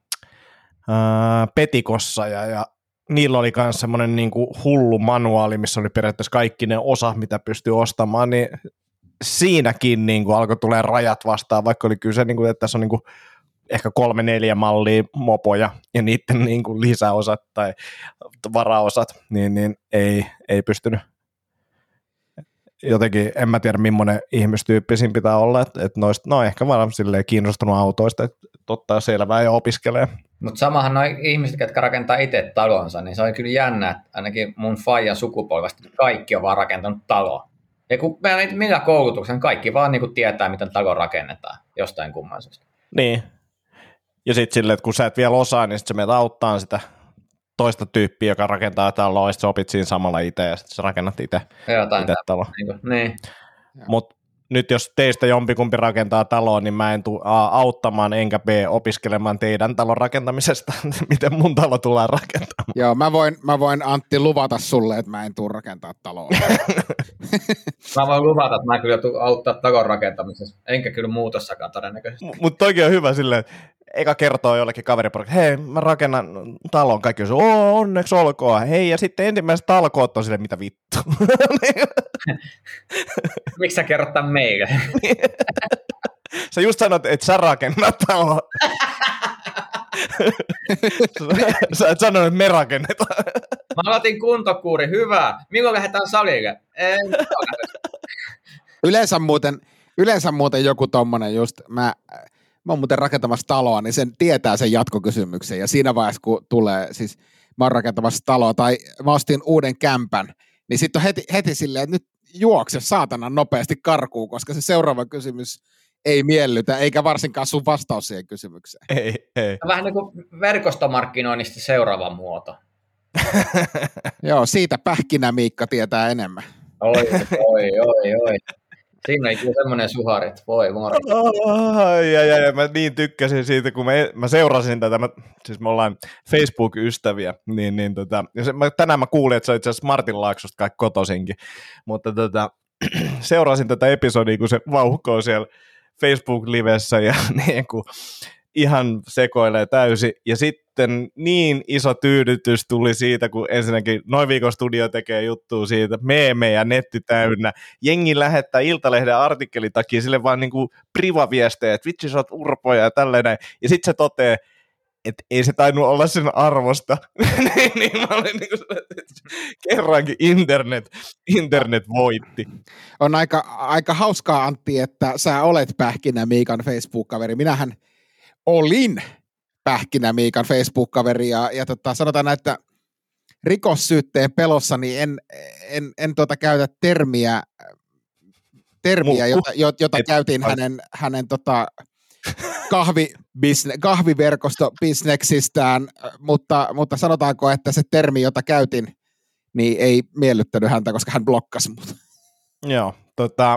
S4: ää, Petikossa, ja, ja niillä oli myös semmoinen niin kuin hullu manuaali, missä oli periaatteessa kaikki ne osat, mitä pystyy ostamaan, niin siinäkin niin kuin alkoi tulee rajat vastaan, vaikka oli kyse, niin kuin, että tässä on niin kuin ehkä kolme neljä mallia mopoja ja niiden niin kuin lisäosat tai varaosat, niin, niin ei, ei pystynyt. Jotenkin en mä tiedä, millainen ihmistyyppi siinä pitää olla, että, että noista, no ehkä vaan silleen kiinnostunut autoista, että ottaa selvää ja opiskelee. Mutta
S2: samahan nuo ihmiset, jotka rakentaa itse talonsa, niin se on kyllä jännä, että ainakin mun faijan sukupolvesta kaikki on vaan rakentanut taloa. Ja kun meillä ei millä koulutuksen, kaikki vaan niin kuin tietää, miten talo rakennetaan jostain kumman syystä.
S4: Niin. Ja sitten silleen, että kun sä et vielä osaa, niin sitten sä menet auttaa sitä toista tyyppiä, joka rakentaa taloa, ja sitten sä opit siinä samalla itse, ja sitten sä rakennat itse taloa.
S2: Niin, niin.
S4: Mutta nyt jos teistä jompikumpi rakentaa taloa, niin mä en tule A auttamaan enkä B opiskelemaan teidän talon rakentamisesta, miten mun talo tullaan rakentamaan.
S3: Joo, mä voin, mä voin Antti luvata sulle, että mä en tule rakentaa taloa.
S2: Mä voin luvata, että mä kyllä tulen auttaa talon rakentamisessa, enkä kyllä muutossakaan todennäköisesti.
S4: M- Mutta toikin on hyvä silleen, että eka kertoo jollekin kaveriporukille, hei mä rakennan talon, kaikki on se, oo onneksi olkoon, hei ja sitten ensimmäiset talkoot on silleen, mitä vittu.
S2: Miksi sä kerrot tämän meille?
S4: Sä just sanoit, että sä rakennat taloa. Sä et sanonut, että me rakennetaan.
S2: Mä aloitin kuntokuuri, hyvä. Milloin lähdetään salille? En.
S3: Yleensä muuten, yleensä muuten joku tommonen just, mä, mä oon muuten rakentamassa taloa, niin sen tietää sen jatkokysymyksen. Ja siinä vaiheessa, kun tulee, siis mä oon rakentamassa taloa, tai mä ostin uuden kämpän, niin sitten on heti, heti silleen, että nyt juokse saatana nopeasti karkuun, koska se seuraava kysymys ei miellytä, eikä varsinkaan sun vastaus siihen kysymykseen.
S4: Ei, ei.
S2: Vähän niin kuin verkostomarkkinoinnista seuraava muoto.
S3: Joo, siitä Pähkinä Miikka tietää enemmän.
S2: Oi, oi, oi, oi. Siinä ei kyllä semmoinen suhari, että voi mori.
S4: Ai, ai, ai, mä niin tykkäsin siitä, kun mä, mä seurasin tätä, mä, siis me ollaan Facebook-ystäviä, niin, niin tota, ja se, mä, tänään mä kuulin, että se on itse asiassa Martin Laaksosta kai kotoisinkin, mutta tota, seurasin tätä episodia, kun se vauhkoo siellä Facebook-livessä ja niin kuin ihan sekoilee täysin, ja sitten niin iso tyydytys tuli siitä, kun ensinnäkin Noin Viikon Studio tekee juttua siitä, meemejä, netti täynnä, jengi lähettää Iltalehden artikkelin takia sille vaan niin kuin privaviestejä, että vitsi sä oot urpoja ja tällainen, ja sitten se toteaa, että ei se tainnut olla sen arvosta, niin, niin mä olin niin kuin, kerrankin internet, internet voitti.
S3: On aika, aika hauskaa, Antti, että sä olet Pähkinä Miikan Facebook-kaveri, minähän olin Pähkinä Miikan Facebook-kaveri, ja, ja tota, sanotaan, että rikossyytteen pelossa niin en, en, en tuota käytä termiä, termiä jota, jota Et, käytin hänen, hänen tota, kahvibisne, kahviverkostobisneksistään, mutta, mutta sanotaanko, että se termi, jota käytin, niin ei miellyttänyt häntä, koska hän blokkasi mut.
S4: Joo, tota,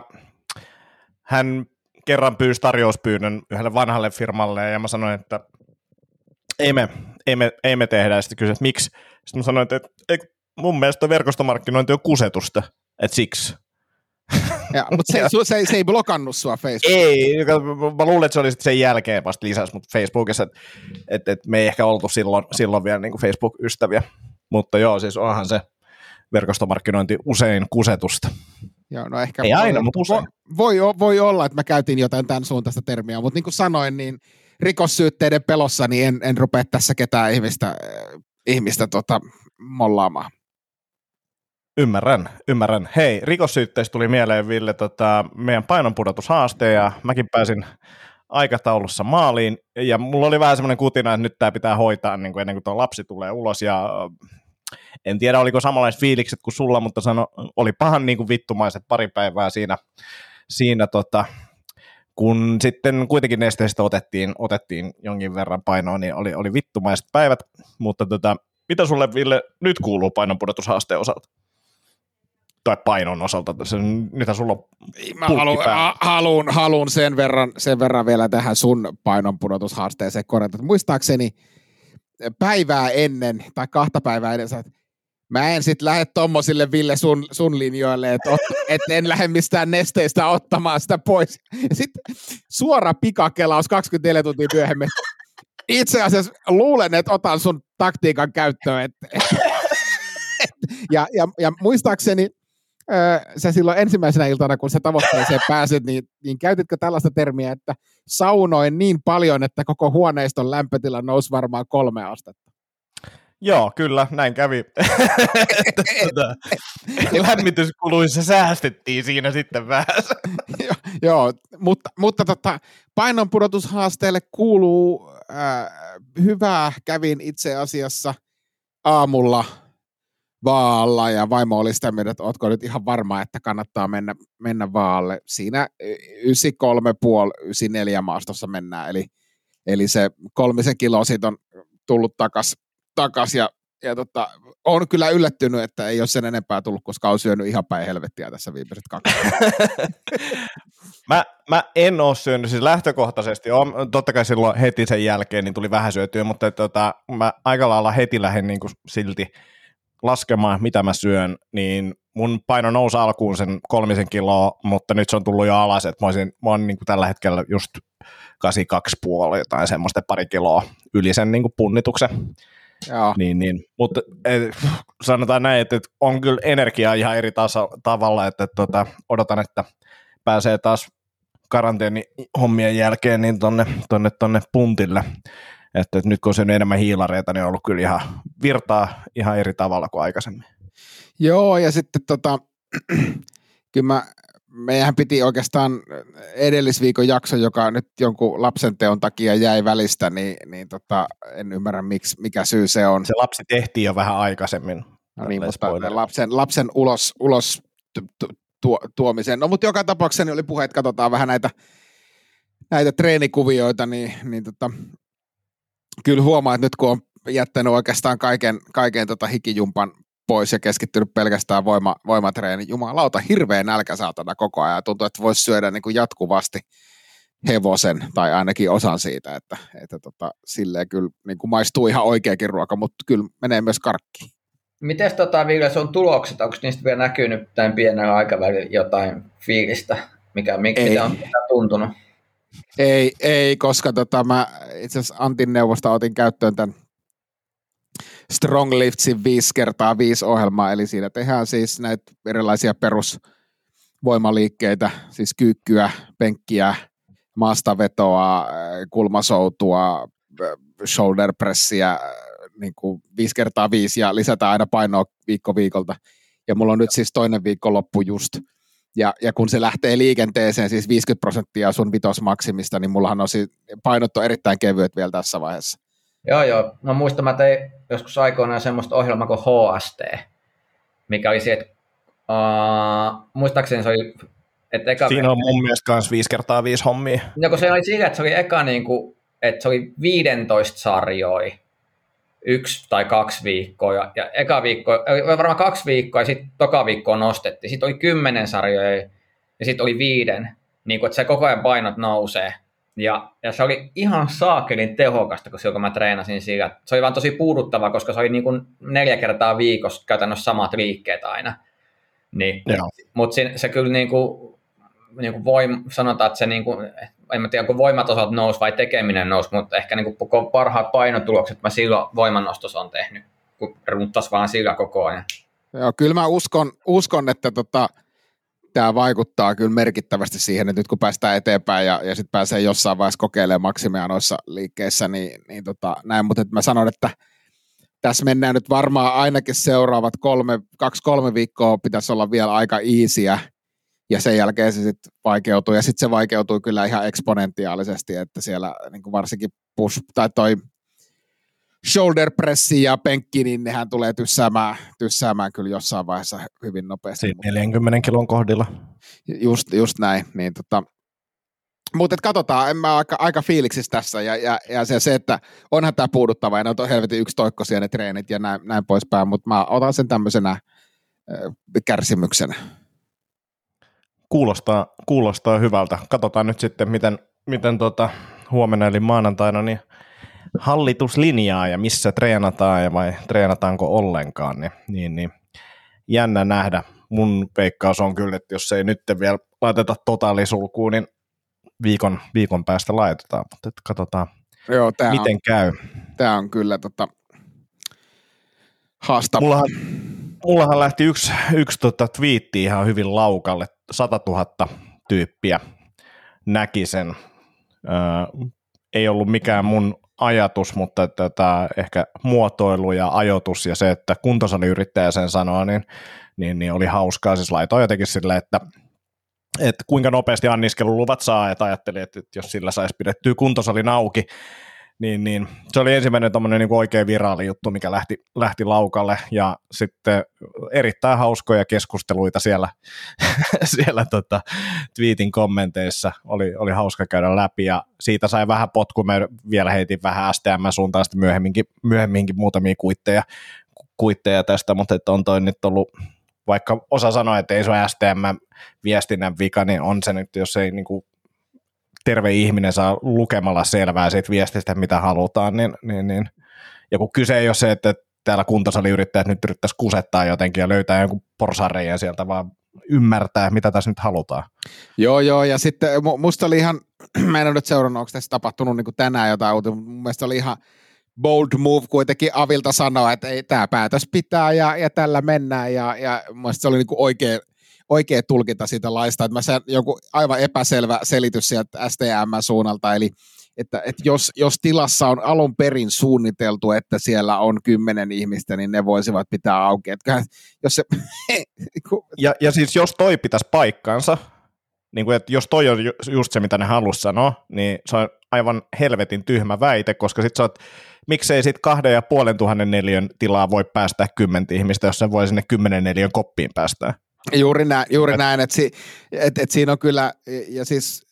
S4: hän kerran pyysi tarjouspyynnön yhdelle vanhalle firmalle, ja mä sanoin, että ei me, ei me, ei me tehdä, ja sitten kysyin, että miksi? Sitten mä sanoin, että, että mun mielestä verkostomarkkinointi on kusetusta, että siksi.
S3: Ja, mutta se, se, se ei blokannut sua Facebookissa.
S4: Ei, mä luulen, että se oli sitten sen jälkeen vasta lisäys, mutta Facebookissa, että et, et me ei ehkä oltu silloin, silloin vielä niin kuin Facebook-ystäviä, mutta joo, siis onhan se verkostomarkkinointi usein kusetusta.
S3: Joo, no ehkä
S4: ei
S3: voi,
S4: aina, mutta usein.
S3: Voi, voi olla, että mä käytin jotain tämän suuntaista termiä, mutta niin kuin sanoin, niin rikossyytteiden pelossa niin en, en rupea tässä ketään ihmistä, ihmistä tota, mollaamaan.
S4: Ymmärrän, ymmärrän. Hei, rikossyytteistä tuli mieleen, Ville, tota, meidän painonpudotushaaste, ja mäkin pääsin aikataulussa maaliin, ja mulla oli vähän semmoinen kutina, että nyt tämä pitää hoitaa niin kuin ennen kuin tuo lapsi tulee ulos, ja en tiedä, oliko samanlaiset fiilikset kuin sulla, mutta sano, oli pahan niin kuin vittumaiset pari päivää siinä, siinä tota, kun sitten kuitenkin nesteistä otettiin, otettiin jonkin verran painoa, niin oli, oli vittumaiset päivät, mutta tota, mitä sulle, Ville, nyt kuuluu painonpudotushaasteen osalta? Tai painon osalta, mitä sulla on
S3: Mä haluun, haluun, haluun sen, verran, sen verran vielä tähän sun painonpudotushaasteeseen korjata. Muistaakseni päivää ennen, tai kahta päivää ennen, että mä en sit lähde tommosille, Ville, sun, sun linjoille, että et en lähde mistään nesteistä ottamaan sitä pois. Ja sitten suora pikakelaus kaksikymmentäneljä tuntia myöhemmin. Itse asiassa luulen, että otan sun taktiikan käyttöön. Et, et, et, ja, ja, ja muistaakseni sä silloin ensimmäisenä iltana, kun sä tavoitteeseen pääsit, niin, niin käytitkö tällaista termiä, että saunoin niin paljon, että koko huoneiston lämpötila nousi varmaan kolme astetta?
S4: Joo, kyllä, näin kävi. Lämmityskuluissa säästettiin siinä sitten vähän.
S3: Joo, joo, mutta, mutta tota, painonpudotushaasteelle kuuluu äh, hyvää. Kävin itse asiassa aamulla vaalla, ja vaimo oli sitä mieltä, että ootko nyt ihan varma, että kannattaa mennä, mennä vaalle. Siinä yhdeksänkymmentäkolme pilkku viisi yhdeksänkymmentäneljä maastossa mennään, eli, eli se kolmisen kiloa siitä on tullut takas, takas ja, ja tota, on kyllä yllättynyt, että ei ole sen enempää tullut, koska on syönyt ihan päin helvettiä tässä viimeiset kaksi.
S4: mä, mä en ole syönyt, siis lähtökohtaisesti, on, totta kai silloin heti sen jälkeen niin tuli vähän syötyä, mutta tota, mä aika lailla heti lähdin niin kuin silti laskemaan, mitä mä syön, niin mun paino nousi alkuun sen kolmisen kiloa, mutta nyt se on tullut jo alas, että mä, olisin, mä oon niin kuin tällä hetkellä just kahdeksankymmentäkaksi pilkku viisi jotain semmoista pari kiloa yli sen niin kuin punnituksen.
S3: Joo.
S4: Niin, niin. Mutta et, sanotaan näin, että, että on kyllä energiaa ihan eri tasa, tavalla, että, että tota, odotan, että pääsee taas karanteenihommien jälkeen niin tonne, tonne, tonne puntille. Että, että nyt kun on syönyt enemmän hiilareita, niin on ollut kyllä ihan virtaa ihan eri tavalla kuin aikaisemmin.
S3: Joo, ja sitten tota, kyllä mä, meidän piti oikeastaan edellisviikon jakso, joka nyt jonkun lapsen teon takia jäi välistä, niin, niin tota, en ymmärrä, miksi, mikä syy se on.
S4: Se lapsi tehtiin jo vähän aikaisemmin.
S3: No niin, mutta lapsen, lapsen ulos, ulos tu, tu, tuomisen. No mutta joka tapauksessa niin oli puhe, että katsotaan vähän näitä, näitä treenikuvioita, niin, niin tota, kyllä huomaa, että nyt kun on jättänyt oikeastaan kaiken, kaiken tota hikijumpan pois ja keskittynyt pelkästään voima, voimatreeniin. Jumalauta, hirveä nälkä saatana koko ajan. Tuntuu, että voisi syödä niin kuin jatkuvasti hevosen tai ainakin osan siitä, että, että tota, silleen kyllä niin kuin maistuu ihan oikeakin ruoka, mutta kyllä menee myös karkkiin.
S2: Miten tota, Ville, sun tulokset, onko niistä vielä näkynyt tämän pienellä aikavälillä jotain fiilistä, mikä, mitä on tuntunut?
S3: Ei, ei koska tota, mä itse asiassa Antin neuvosta otin käyttöön tämän Strong Liftsin viisi kertaa viisi ohjelmaa, eli siinä tehdään siis näitä erilaisia perusvoimaliikkeitä, siis kyykkyä, penkkiä, maastavetoa, kulmasoutua, shoulder pressiä, niin kuin viisi kertaa viisi ja lisätään aina painoa viikko viikolta. Ja mulla on nyt siis toinen viikonloppu just. Ja, ja kun se lähtee liikenteeseen, siis viisikymmentä prosenttia sun vitosmaksimista, niin mullahan on siis painot on erittäin kevyet vielä tässä vaiheessa.
S2: Joo, joo. No muistan, mä tein joskus aikoinaan semmoista ohjelmaa kuin H S T, mikä oli se, että uh, muistaakseni se oli, että eka...
S4: Siinä on mun mielestä myös viisi kertaa viisi hommia.
S2: No kun se oli sillä, että se oli eka niin kuin, että se oli viisitoista sarjoja, yksi tai kaksi viikkoa, ja, ja eka viikko, varmaan kaksi viikkoa, ja sitten toka viikkoa nostettiin. Sitten oli kymmenen sarjoja, ja sitten oli viiden, niin kuin, että se koko ajan painot nousee. Ja, ja se oli ihan saakelin tehokasta, kun silloin kun mä treenasin sillä. Se oli vaan tosi puuduttavaa, koska se oli niin kuin neljä kertaa viikossa käytännössä samat liikkeet aina. Niin, mutta se, se kyllä niin kuin, niin kuin voim, sanotaan, että se niin kuin, en mä tiedä, kun voimatasot nousi vai tekeminen nousi, mutta ehkä niin kuin parhaat painotulokset mä silloin voimannostossa on tehnyt, kun runttaisi vaan sillä koko ajan.
S3: Joo, kyllä mä uskon, uskon että tota, tämä vaikuttaa kyllä merkittävästi siihen, että nyt kun päästään eteenpäin ja, ja sitten pääsee jossain vaiheessa kokeilemaan maksimia noissa liikkeissä, niin, niin tota, näin, mutta mä sanon, että tässä mennään nyt varmaan ainakin seuraavat kolme, kaksi-kolme viikkoa pitäisi olla vielä aika easyä, ja sen jälkeen se sitten vaikeutuu, ja sitten se vaikeutuu kyllä ihan eksponentiaalisesti, että siellä niin kuin varsinkin push, tai toi shoulder pressi ja penkki, niin nehän tulee tyssäämään, tyssäämään kyllä jossain vaiheessa hyvin nopeasti.
S4: Siinä neljänkymmenen kilon kohdilla.
S3: Just, just näin, niin tota, mutta katsotaan, en mä aika, aika fiiliksissä tässä, ja, ja, ja se, se, että onhan tämä puuduttava, ja ne on helvetin yksitoikkoisia ne treenit ja näin, näin poispäin, mutta mä otan sen tämmöisenä äh, kärsimyksenä.
S4: Kuulostaa, kuulostaa hyvältä. Katsotaan nyt sitten, miten, miten tota, huomenna eli maanantaina niin hallitus linjaa ja missä treenataan ja vai treenataanko ollenkaan. Niin, niin, niin. Jännä nähdä. Mun veikkaus on kyllä, että jos ei nyt vielä laiteta totaalisulkuun, niin viikon, viikon päästä laitetaan. Mutta katsotaan,
S3: Joo, miten
S4: on, käy.
S3: Tämä on kyllä tota, haastava.
S4: Mullahan, mullahan lähti yksi, yksi tota, twiitti ihan hyvin laukalle. satatuhatta tyyppiä näki sen. Öö, ei ollut mikään mun ajatus, mutta tätä ehkä muotoilu ja ajoitus ja se, että kuntosaliyrittäjä sen sanoo, niin, niin, niin oli hauskaa. Siis laitoin jotenkin silleen, että, että kuinka nopeasti anniskeluluvat saa, että ajattelin, että jos sillä saisi pidettyä kuntosalin auki, niin, niin se oli ensimmäinen tommoinen niin kuin oikein viraali juttu, mikä lähti, lähti laukalle, ja sitten erittäin hauskoja keskusteluita siellä, siellä tota, tweetin kommenteissa, oli, oli hauska käydä läpi, ja siitä sai vähän potku, mä vielä heitin vähän S T M-suuntaan sitten myöhemminkin, myöhemminkin muutamia kuitteja, kuitteja tästä, mutta että on toi nyt ollut, vaikka osa sanoi, että ei se ole S T M-viestinnän vika, niin on se nyt, jos ei niin kuin terve ihminen saa lukemalla selvää siitä viestistä, mitä halutaan, niin, niin, niin. Ja kun kyse ei ole se, että täällä kuntosaliyrittäjät nyt yrittäisi kusettaa jotenkin ja löytää jonkun porsareijan sieltä, vaan ymmärtää, mitä tässä nyt halutaan.
S3: Joo, joo, ja sitten musta oli ihan, mä en ole nyt seurannut, onko tässä tapahtunut niin kuin tänään jotain uutta, mutta mun mielestä oli ihan bold move kuitenkin Avilta sanoa, että ei, tämä päätös pitää ja, ja tällä mennään, ja, ja mun mielestä se oli niin kuin oikein, oikea tulkinta siitä laista, että mä sain joku aivan epäselvä selitys sieltä S T M-suunnalta, eli että, että jos, jos tilassa on alun perin suunniteltu, että siellä on kymmenen ihmistä, niin ne voisivat pitää auki. Että jos se...
S4: ja, ja siis jos toi pitäisi paikkansa, niin kuin, että jos toi on just se, mitä ne halusi sanoa, niin se on aivan helvetin tyhmä väite, koska sit sä oot, miksei sit kahden ja puolen tuhannen neliön tilaa voi päästää kymmentä ihmistä, jos sen voi sinne kymmenen neliön koppiin päästää.
S3: Juuri näin, juuri näin että, si, että, että siinä on kyllä, ja siis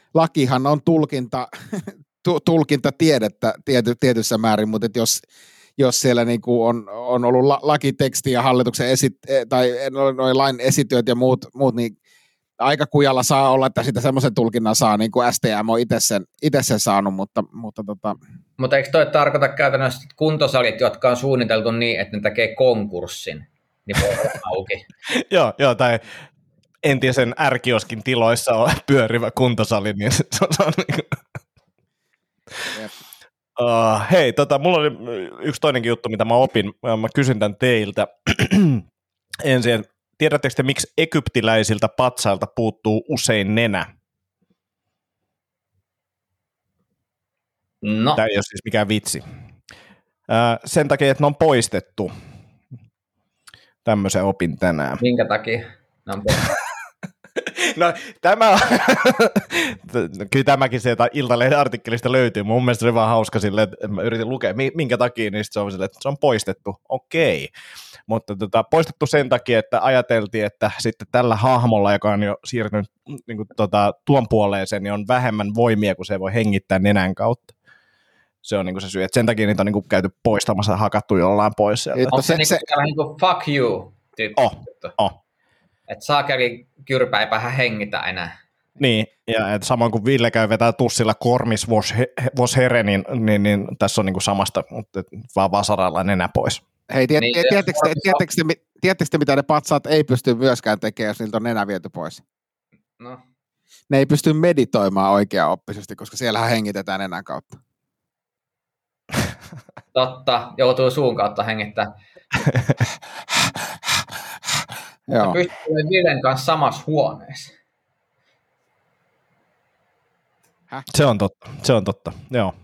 S3: lakihan on tulkinta, tulkintatiedettä tiety, tietyssä määrin, mutta että jos, jos siellä niin kuin on, on ollut la, lakiteksti ja hallituksen esit, tai noin lain esityöt ja muut, muut, niin aika kujalla saa olla, että sitä semmoisen tulkinnan saa, niin kuin S T M on itse sen, itse sen saanut, mutta, mutta tota...
S2: Mutta eikö toi tarkoita käytännössä, että kuntosalit, jotka on suunniteltu niin, että ne tekee konkurssin, niin voi olla auki?
S4: Joo, joo, tai entisen R-kioskin tiloissa on pyörivä kuntosali, niin se on niin kuin... Uh, hei, tota, mulla oli yksi toinenkin juttu, mitä mä opin. Mä kysyn tämän teiltä ensin. Tiedättekö te, miksi egyptiläisiltä patsailta puuttuu usein nenä?
S2: No.
S4: Tämä ei ole siis mikään vitsi. Uh, sen takia, että ne on poistettu. Tämmöisen opin tänään.
S2: Minkä takia? No,
S4: no tämä on, kyllä tämäkin sieltä Iltalehden artikkelista löytyy, mun mielestä se oli vaan hauska silleen, että mä yritin lukea, minkä takia, niin se on silleen, että se on poistettu, okei, mutta tota, poistettu sen takia, että ajateltiin, että sitten tällä hahmolla, joka on jo siirtynyt niin kuin, tota, tuon puoleeseen, niin on vähemmän voimia, kun se voi hengittää nenän kautta. Se on niin kuin se syy, että sen takia niitä on niin kuin käyty poistamassa ja hakattu jollain pois sieltä.
S2: Onko se, se, se niin kuin fuck you -tyyppi?
S4: Oh, oh.
S2: Että saakeli kyrpä ei vähän hengitä enää.
S4: Niin, ja et samoin kuin Ville käy vetää tussilla kormis vos, he, vos here, niin, niin, niin tässä on niin kuin samasta, mutta vaan vasaralla nenä pois.
S3: Hei, tiedättekö
S2: niin,
S3: te, te, te, te, mitä ne patsaat ei pysty myöskään tekemään, jos niiltä on nenä viety pois?
S2: No.
S3: Ne ei pysty meditoimaan oikeaoppisesti, koska siellähän hengitetään nenän kautta.
S2: Totta, joutuu suun kautta hengittämään.
S3: Joo.
S2: Pystyy Villen kanssa samassa huoneessa.
S3: Häh?
S4: Se on totta, se on totta, joo.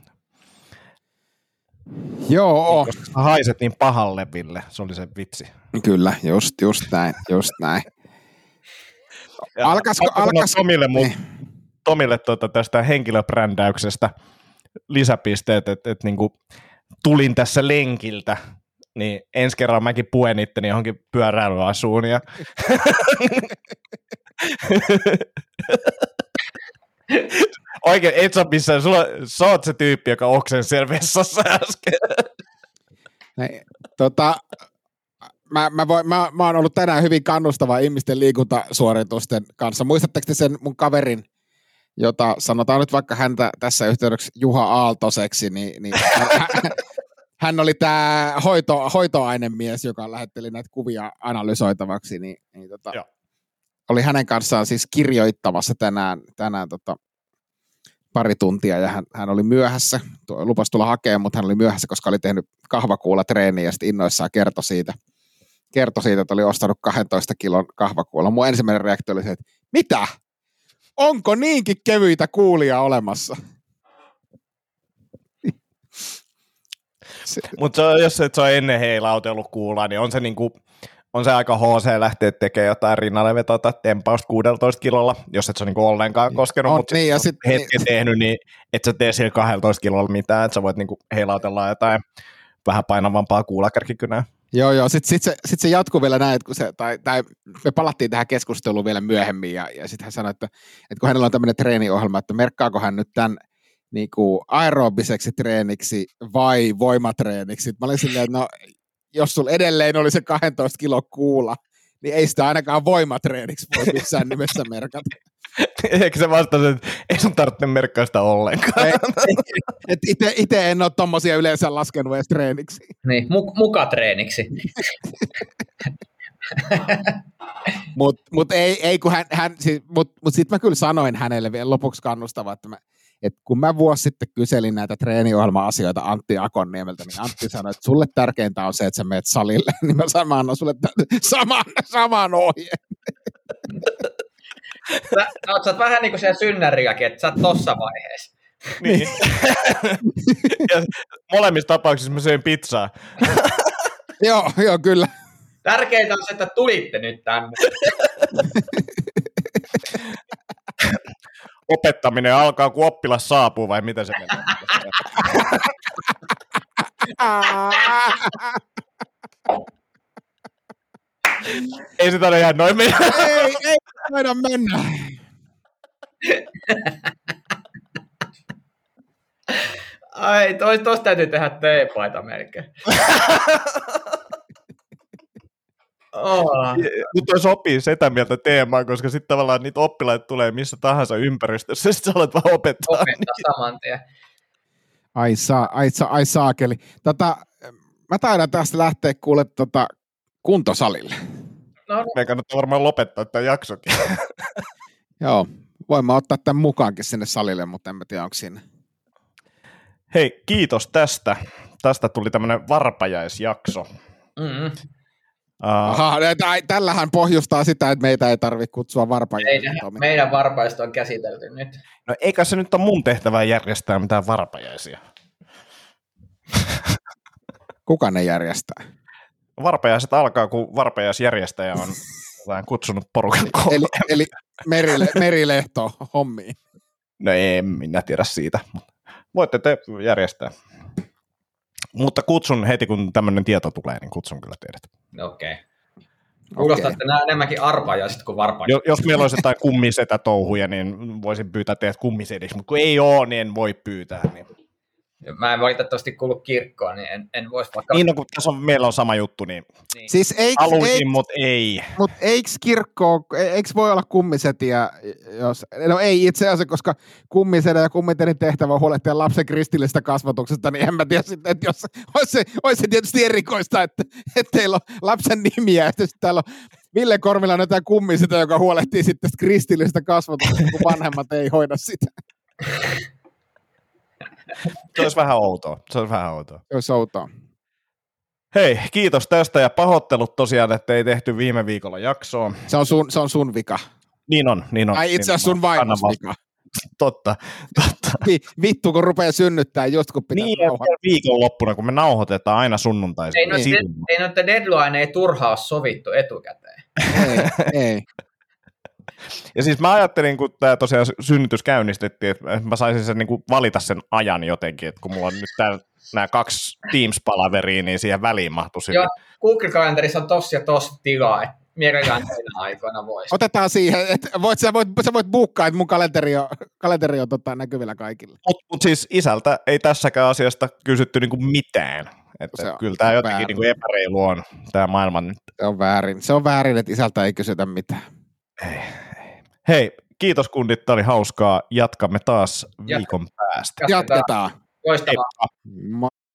S3: Joo.
S4: Koska sä haiset niin pahalle, Ville, se oli se vitsi.
S3: Kyllä, just, just näin, just näin. Alkaisiko, alkais...
S4: Tomille, mut,
S3: niin.
S4: Tomille tuota, tästä henkilöbrändäyksestä lisäpisteet, että et, niinku, tulin tässä lenkiltä, niin ensi kerran mäkin puen itteni johonkin pyöräilyasuun. Ja... Oikein, et sä missään, sulla, sä oot se tyyppi, joka oksensi siellä vessassa äsken.
S3: Ei, tota, mä, mä, voin, mä, mä oon ollut tänään hyvin kannustava ihmisten liikuntasuoritusten kanssa. Muistatteko te sen mun kaverin, jota sanotaan nyt vaikka häntä tässä yhteydessä Juha Aaltoseksi, niin, niin hän, hän oli tämä hoito, hoitoainemies, joka lähetteli näitä kuvia analysoitavaksi, niin, niin tota, oli hänen kanssaan siis kirjoittamassa tänään, tänään tota, pari tuntia, ja hän, hän oli myöhässä, lupasi tulla hakemaan, mutta hän oli myöhässä, koska oli tehnyt kahvakuulla treeniä, ja sitten innoissaan kertoi siitä, kertoi siitä, että oli ostanut kahdentoista kilon kahvakuulla. Mun ensimmäinen reaktio oli se, että mitä? Onko niinkin kevyitä kuulia olemassa?
S4: Mutta jos et se on ennen heilautellut kuulaa, niin on se, niinku, on se aika H C lähteä tekemään jotain rinnalle vetota tempausta kuusitoista kilolla, jos et se ole niinku ollenkaan koskenut, mutta
S3: niin,
S4: sit hetken niin, tehnyt, niin et sä tee sillä kaksitoista kilolla mitään, että sä voit niinku heilautella jotain vähän painavampaa kuulakärkikynää.
S3: Joo, joo. Sitten sit se, sit se jatkuu vielä näin, että kun se, tai, tai me palattiin tähän keskusteluun vielä myöhemmin, ja, ja sitten hän sanoi, että, että kun hänellä on tämmöinen treeniohjelma, että merkkaako hän nyt tämän niin kuin aerobiseksi treeniksi vai voimatreeniksi. Mä olin silleen, että no, jos sulla edelleen oli se kaksitoista kilo kuula, niin ei sitä ainakaan voimatreeniksi voi missään nimessä merkata.
S4: Eikö se vastasi, että ei sun tarvitse merkkaa sitä ollenkaan?
S3: Itse en ole tommosia yleensä laskenut edes treeniksi.
S2: Niin, mu- muka treeniksi.
S3: Mutta mut ei, ei, kun hän, hän siis, mut, mut sitten mä kyllä sanoin hänelle vielä lopuksi kannustava, että, mä, että kun mä vuosi sitten kyselin näitä treeniohjelma-asioita Antti Akonniemeltä, niin Antti sanoi, että sulle tärkeintä on se, että sä meet salille, niin mä samaan annan sulle saman, saman ohjeen.
S2: Sä, no, sä oot vähän niin kuin siellä synnärilläkin, että sä oot tossa vaiheessa.
S4: Niin. Ja molemmissa tapauksissa mä söin pizzaa.
S3: Joo, joo, kyllä.
S2: Tärkeintä on se, että tulitte nyt tänne.
S4: Opettaminen alkaa, kun oppilas saapuu, vai mitä se menee? Ei sitä ole ihan noin mennä.
S3: Ei, ei voida mennä.
S2: Ai, tuosta täytyy tehdä teepaita melkein. Oh.
S4: Mutta toi sopii sitä mieltä teemaan, koska sitten tavallaan niitä oppilaita tulee missä tahansa ympäristössä, sitten sä olet vaan opettaa.
S2: Opettaa saman tien.
S3: Ai, saa, ai, saa, ai saakeli. Tota, mä taidan tästä lähteä kuule tota, kuntosalille.
S2: No,
S4: me kannattaa varmaan lopettaa tämän jaksokin.
S3: Joo, voimme ottaa tämän mukaankin sinne salille, mutta en mä tiedä, onko siinä.
S4: Hei, kiitos tästä. Tästä tuli tämmöinen varpajaisjakso.
S2: Mm-hmm.
S3: Uh, Aha, tällähän pohjustaa sitä, että meitä ei tarvitse kutsua varpajaisiksi.
S2: Meidän, meidän varpaista on käsitelty nyt.
S4: No eikä se nyt ole mun tehtävää järjestää mitään varpajaisia.
S3: Kuka ne järjestää?
S4: Varpajaiset alkaa, kun varpajaisjärjestäjä on vähän kutsunut porukan kohdalla.
S3: Eli, eli merile, merilehto hommiin.
S4: No en minä tiedä siitä. Voitte te järjestää. Mutta kutsun heti, kun tämmöinen tieto tulee, niin kutsun kyllä teidät.
S2: Okei. Okay. Kuulostatte okay. Nämä enemmänkin arpajaiset kuin varpajaiset.
S4: Jos, jos meillä olisi jotain kummisetä-touhuja, niin voisin pyytää teidät kummisediksi, mutta kun ei ole, niin en voi pyytää. Niin.
S2: Mä en valitettavasti kuulu kirkkoon, niin en, en voisi vaikka...
S4: Niin, no, kun tässä on, meillä on sama juttu, niin,
S2: niin.
S3: Siis eiks,
S4: halusin,
S3: eiks,
S4: mutta ei.
S3: Mutta eikö kirkkoa, eikö voi olla kummisetiä, jos, no ei itse asiassa, koska kummisedä ja kummisedin tehtävä on huolehtia lapsen kristillistä kasvatuksesta, niin en mä tiedä sitten, että jos, olisi, se, olisi se tietysti erikoista, että, että teillä on lapsen nimiä, että sitten täällä on Ville Korvilla on jotain kummisetä, joka huolehtii sitten kristillistä kasvatuksesta, kun vanhemmat ei hoida sitä.
S4: Se olisi vähän outoa. Se olisi vähän outoa.
S3: Se olisi outoa.
S4: Hei, kiitos tästä ja pahoittelut tosiaan, että ei tehty viime viikolla jaksoa.
S3: Se on sun, se on sun vika.
S4: Niin on, niin on.
S3: Ai itse asiassa sun vaimos vika.
S4: Totta, totta.
S3: Vittu, kun rupeaa synnyttää just kun pitää
S4: niin, viikonloppuna, kun me nauhoitetaan aina sunnuntaisin.
S2: Ei noita ei noita deadline ei turhaa ole sovittu etukäteen.
S3: ei, ei.
S4: Ja siis mä ajattelin, kun tämä tosiaan synnytys käynnistettiin, että mä saisin sen niin kuin valita sen ajan jotenkin, että kun mulla on nyt täällä nämä kaksi Teams-palaveria, niin siihen väliin mahtuisi.
S2: Joo, Google-kalenterissa on tossa ja tossa tilaa, että mielellään teidän aikoina voisi.
S3: Otetaan siihen, että voit, sä, voit, sä voit buukkaa, että mun kalenteri on, kalenteri on tota, näkyvillä kaikille.
S4: Mutta mut siis isältä ei tässäkään asiasta kysytty niinku mitään. Että se kyllä tämä jotenkin niinku epäreilu on, tämä maailma nyt.
S3: Se on väärin. Se on väärin, että isältä ei kysytä mitään.
S4: Ei, ei. Hei, kiitos kundit, tämä oli hauskaa. Jatkamme taas viikon päästä.
S3: Jatketaan.
S2: Loistavaa.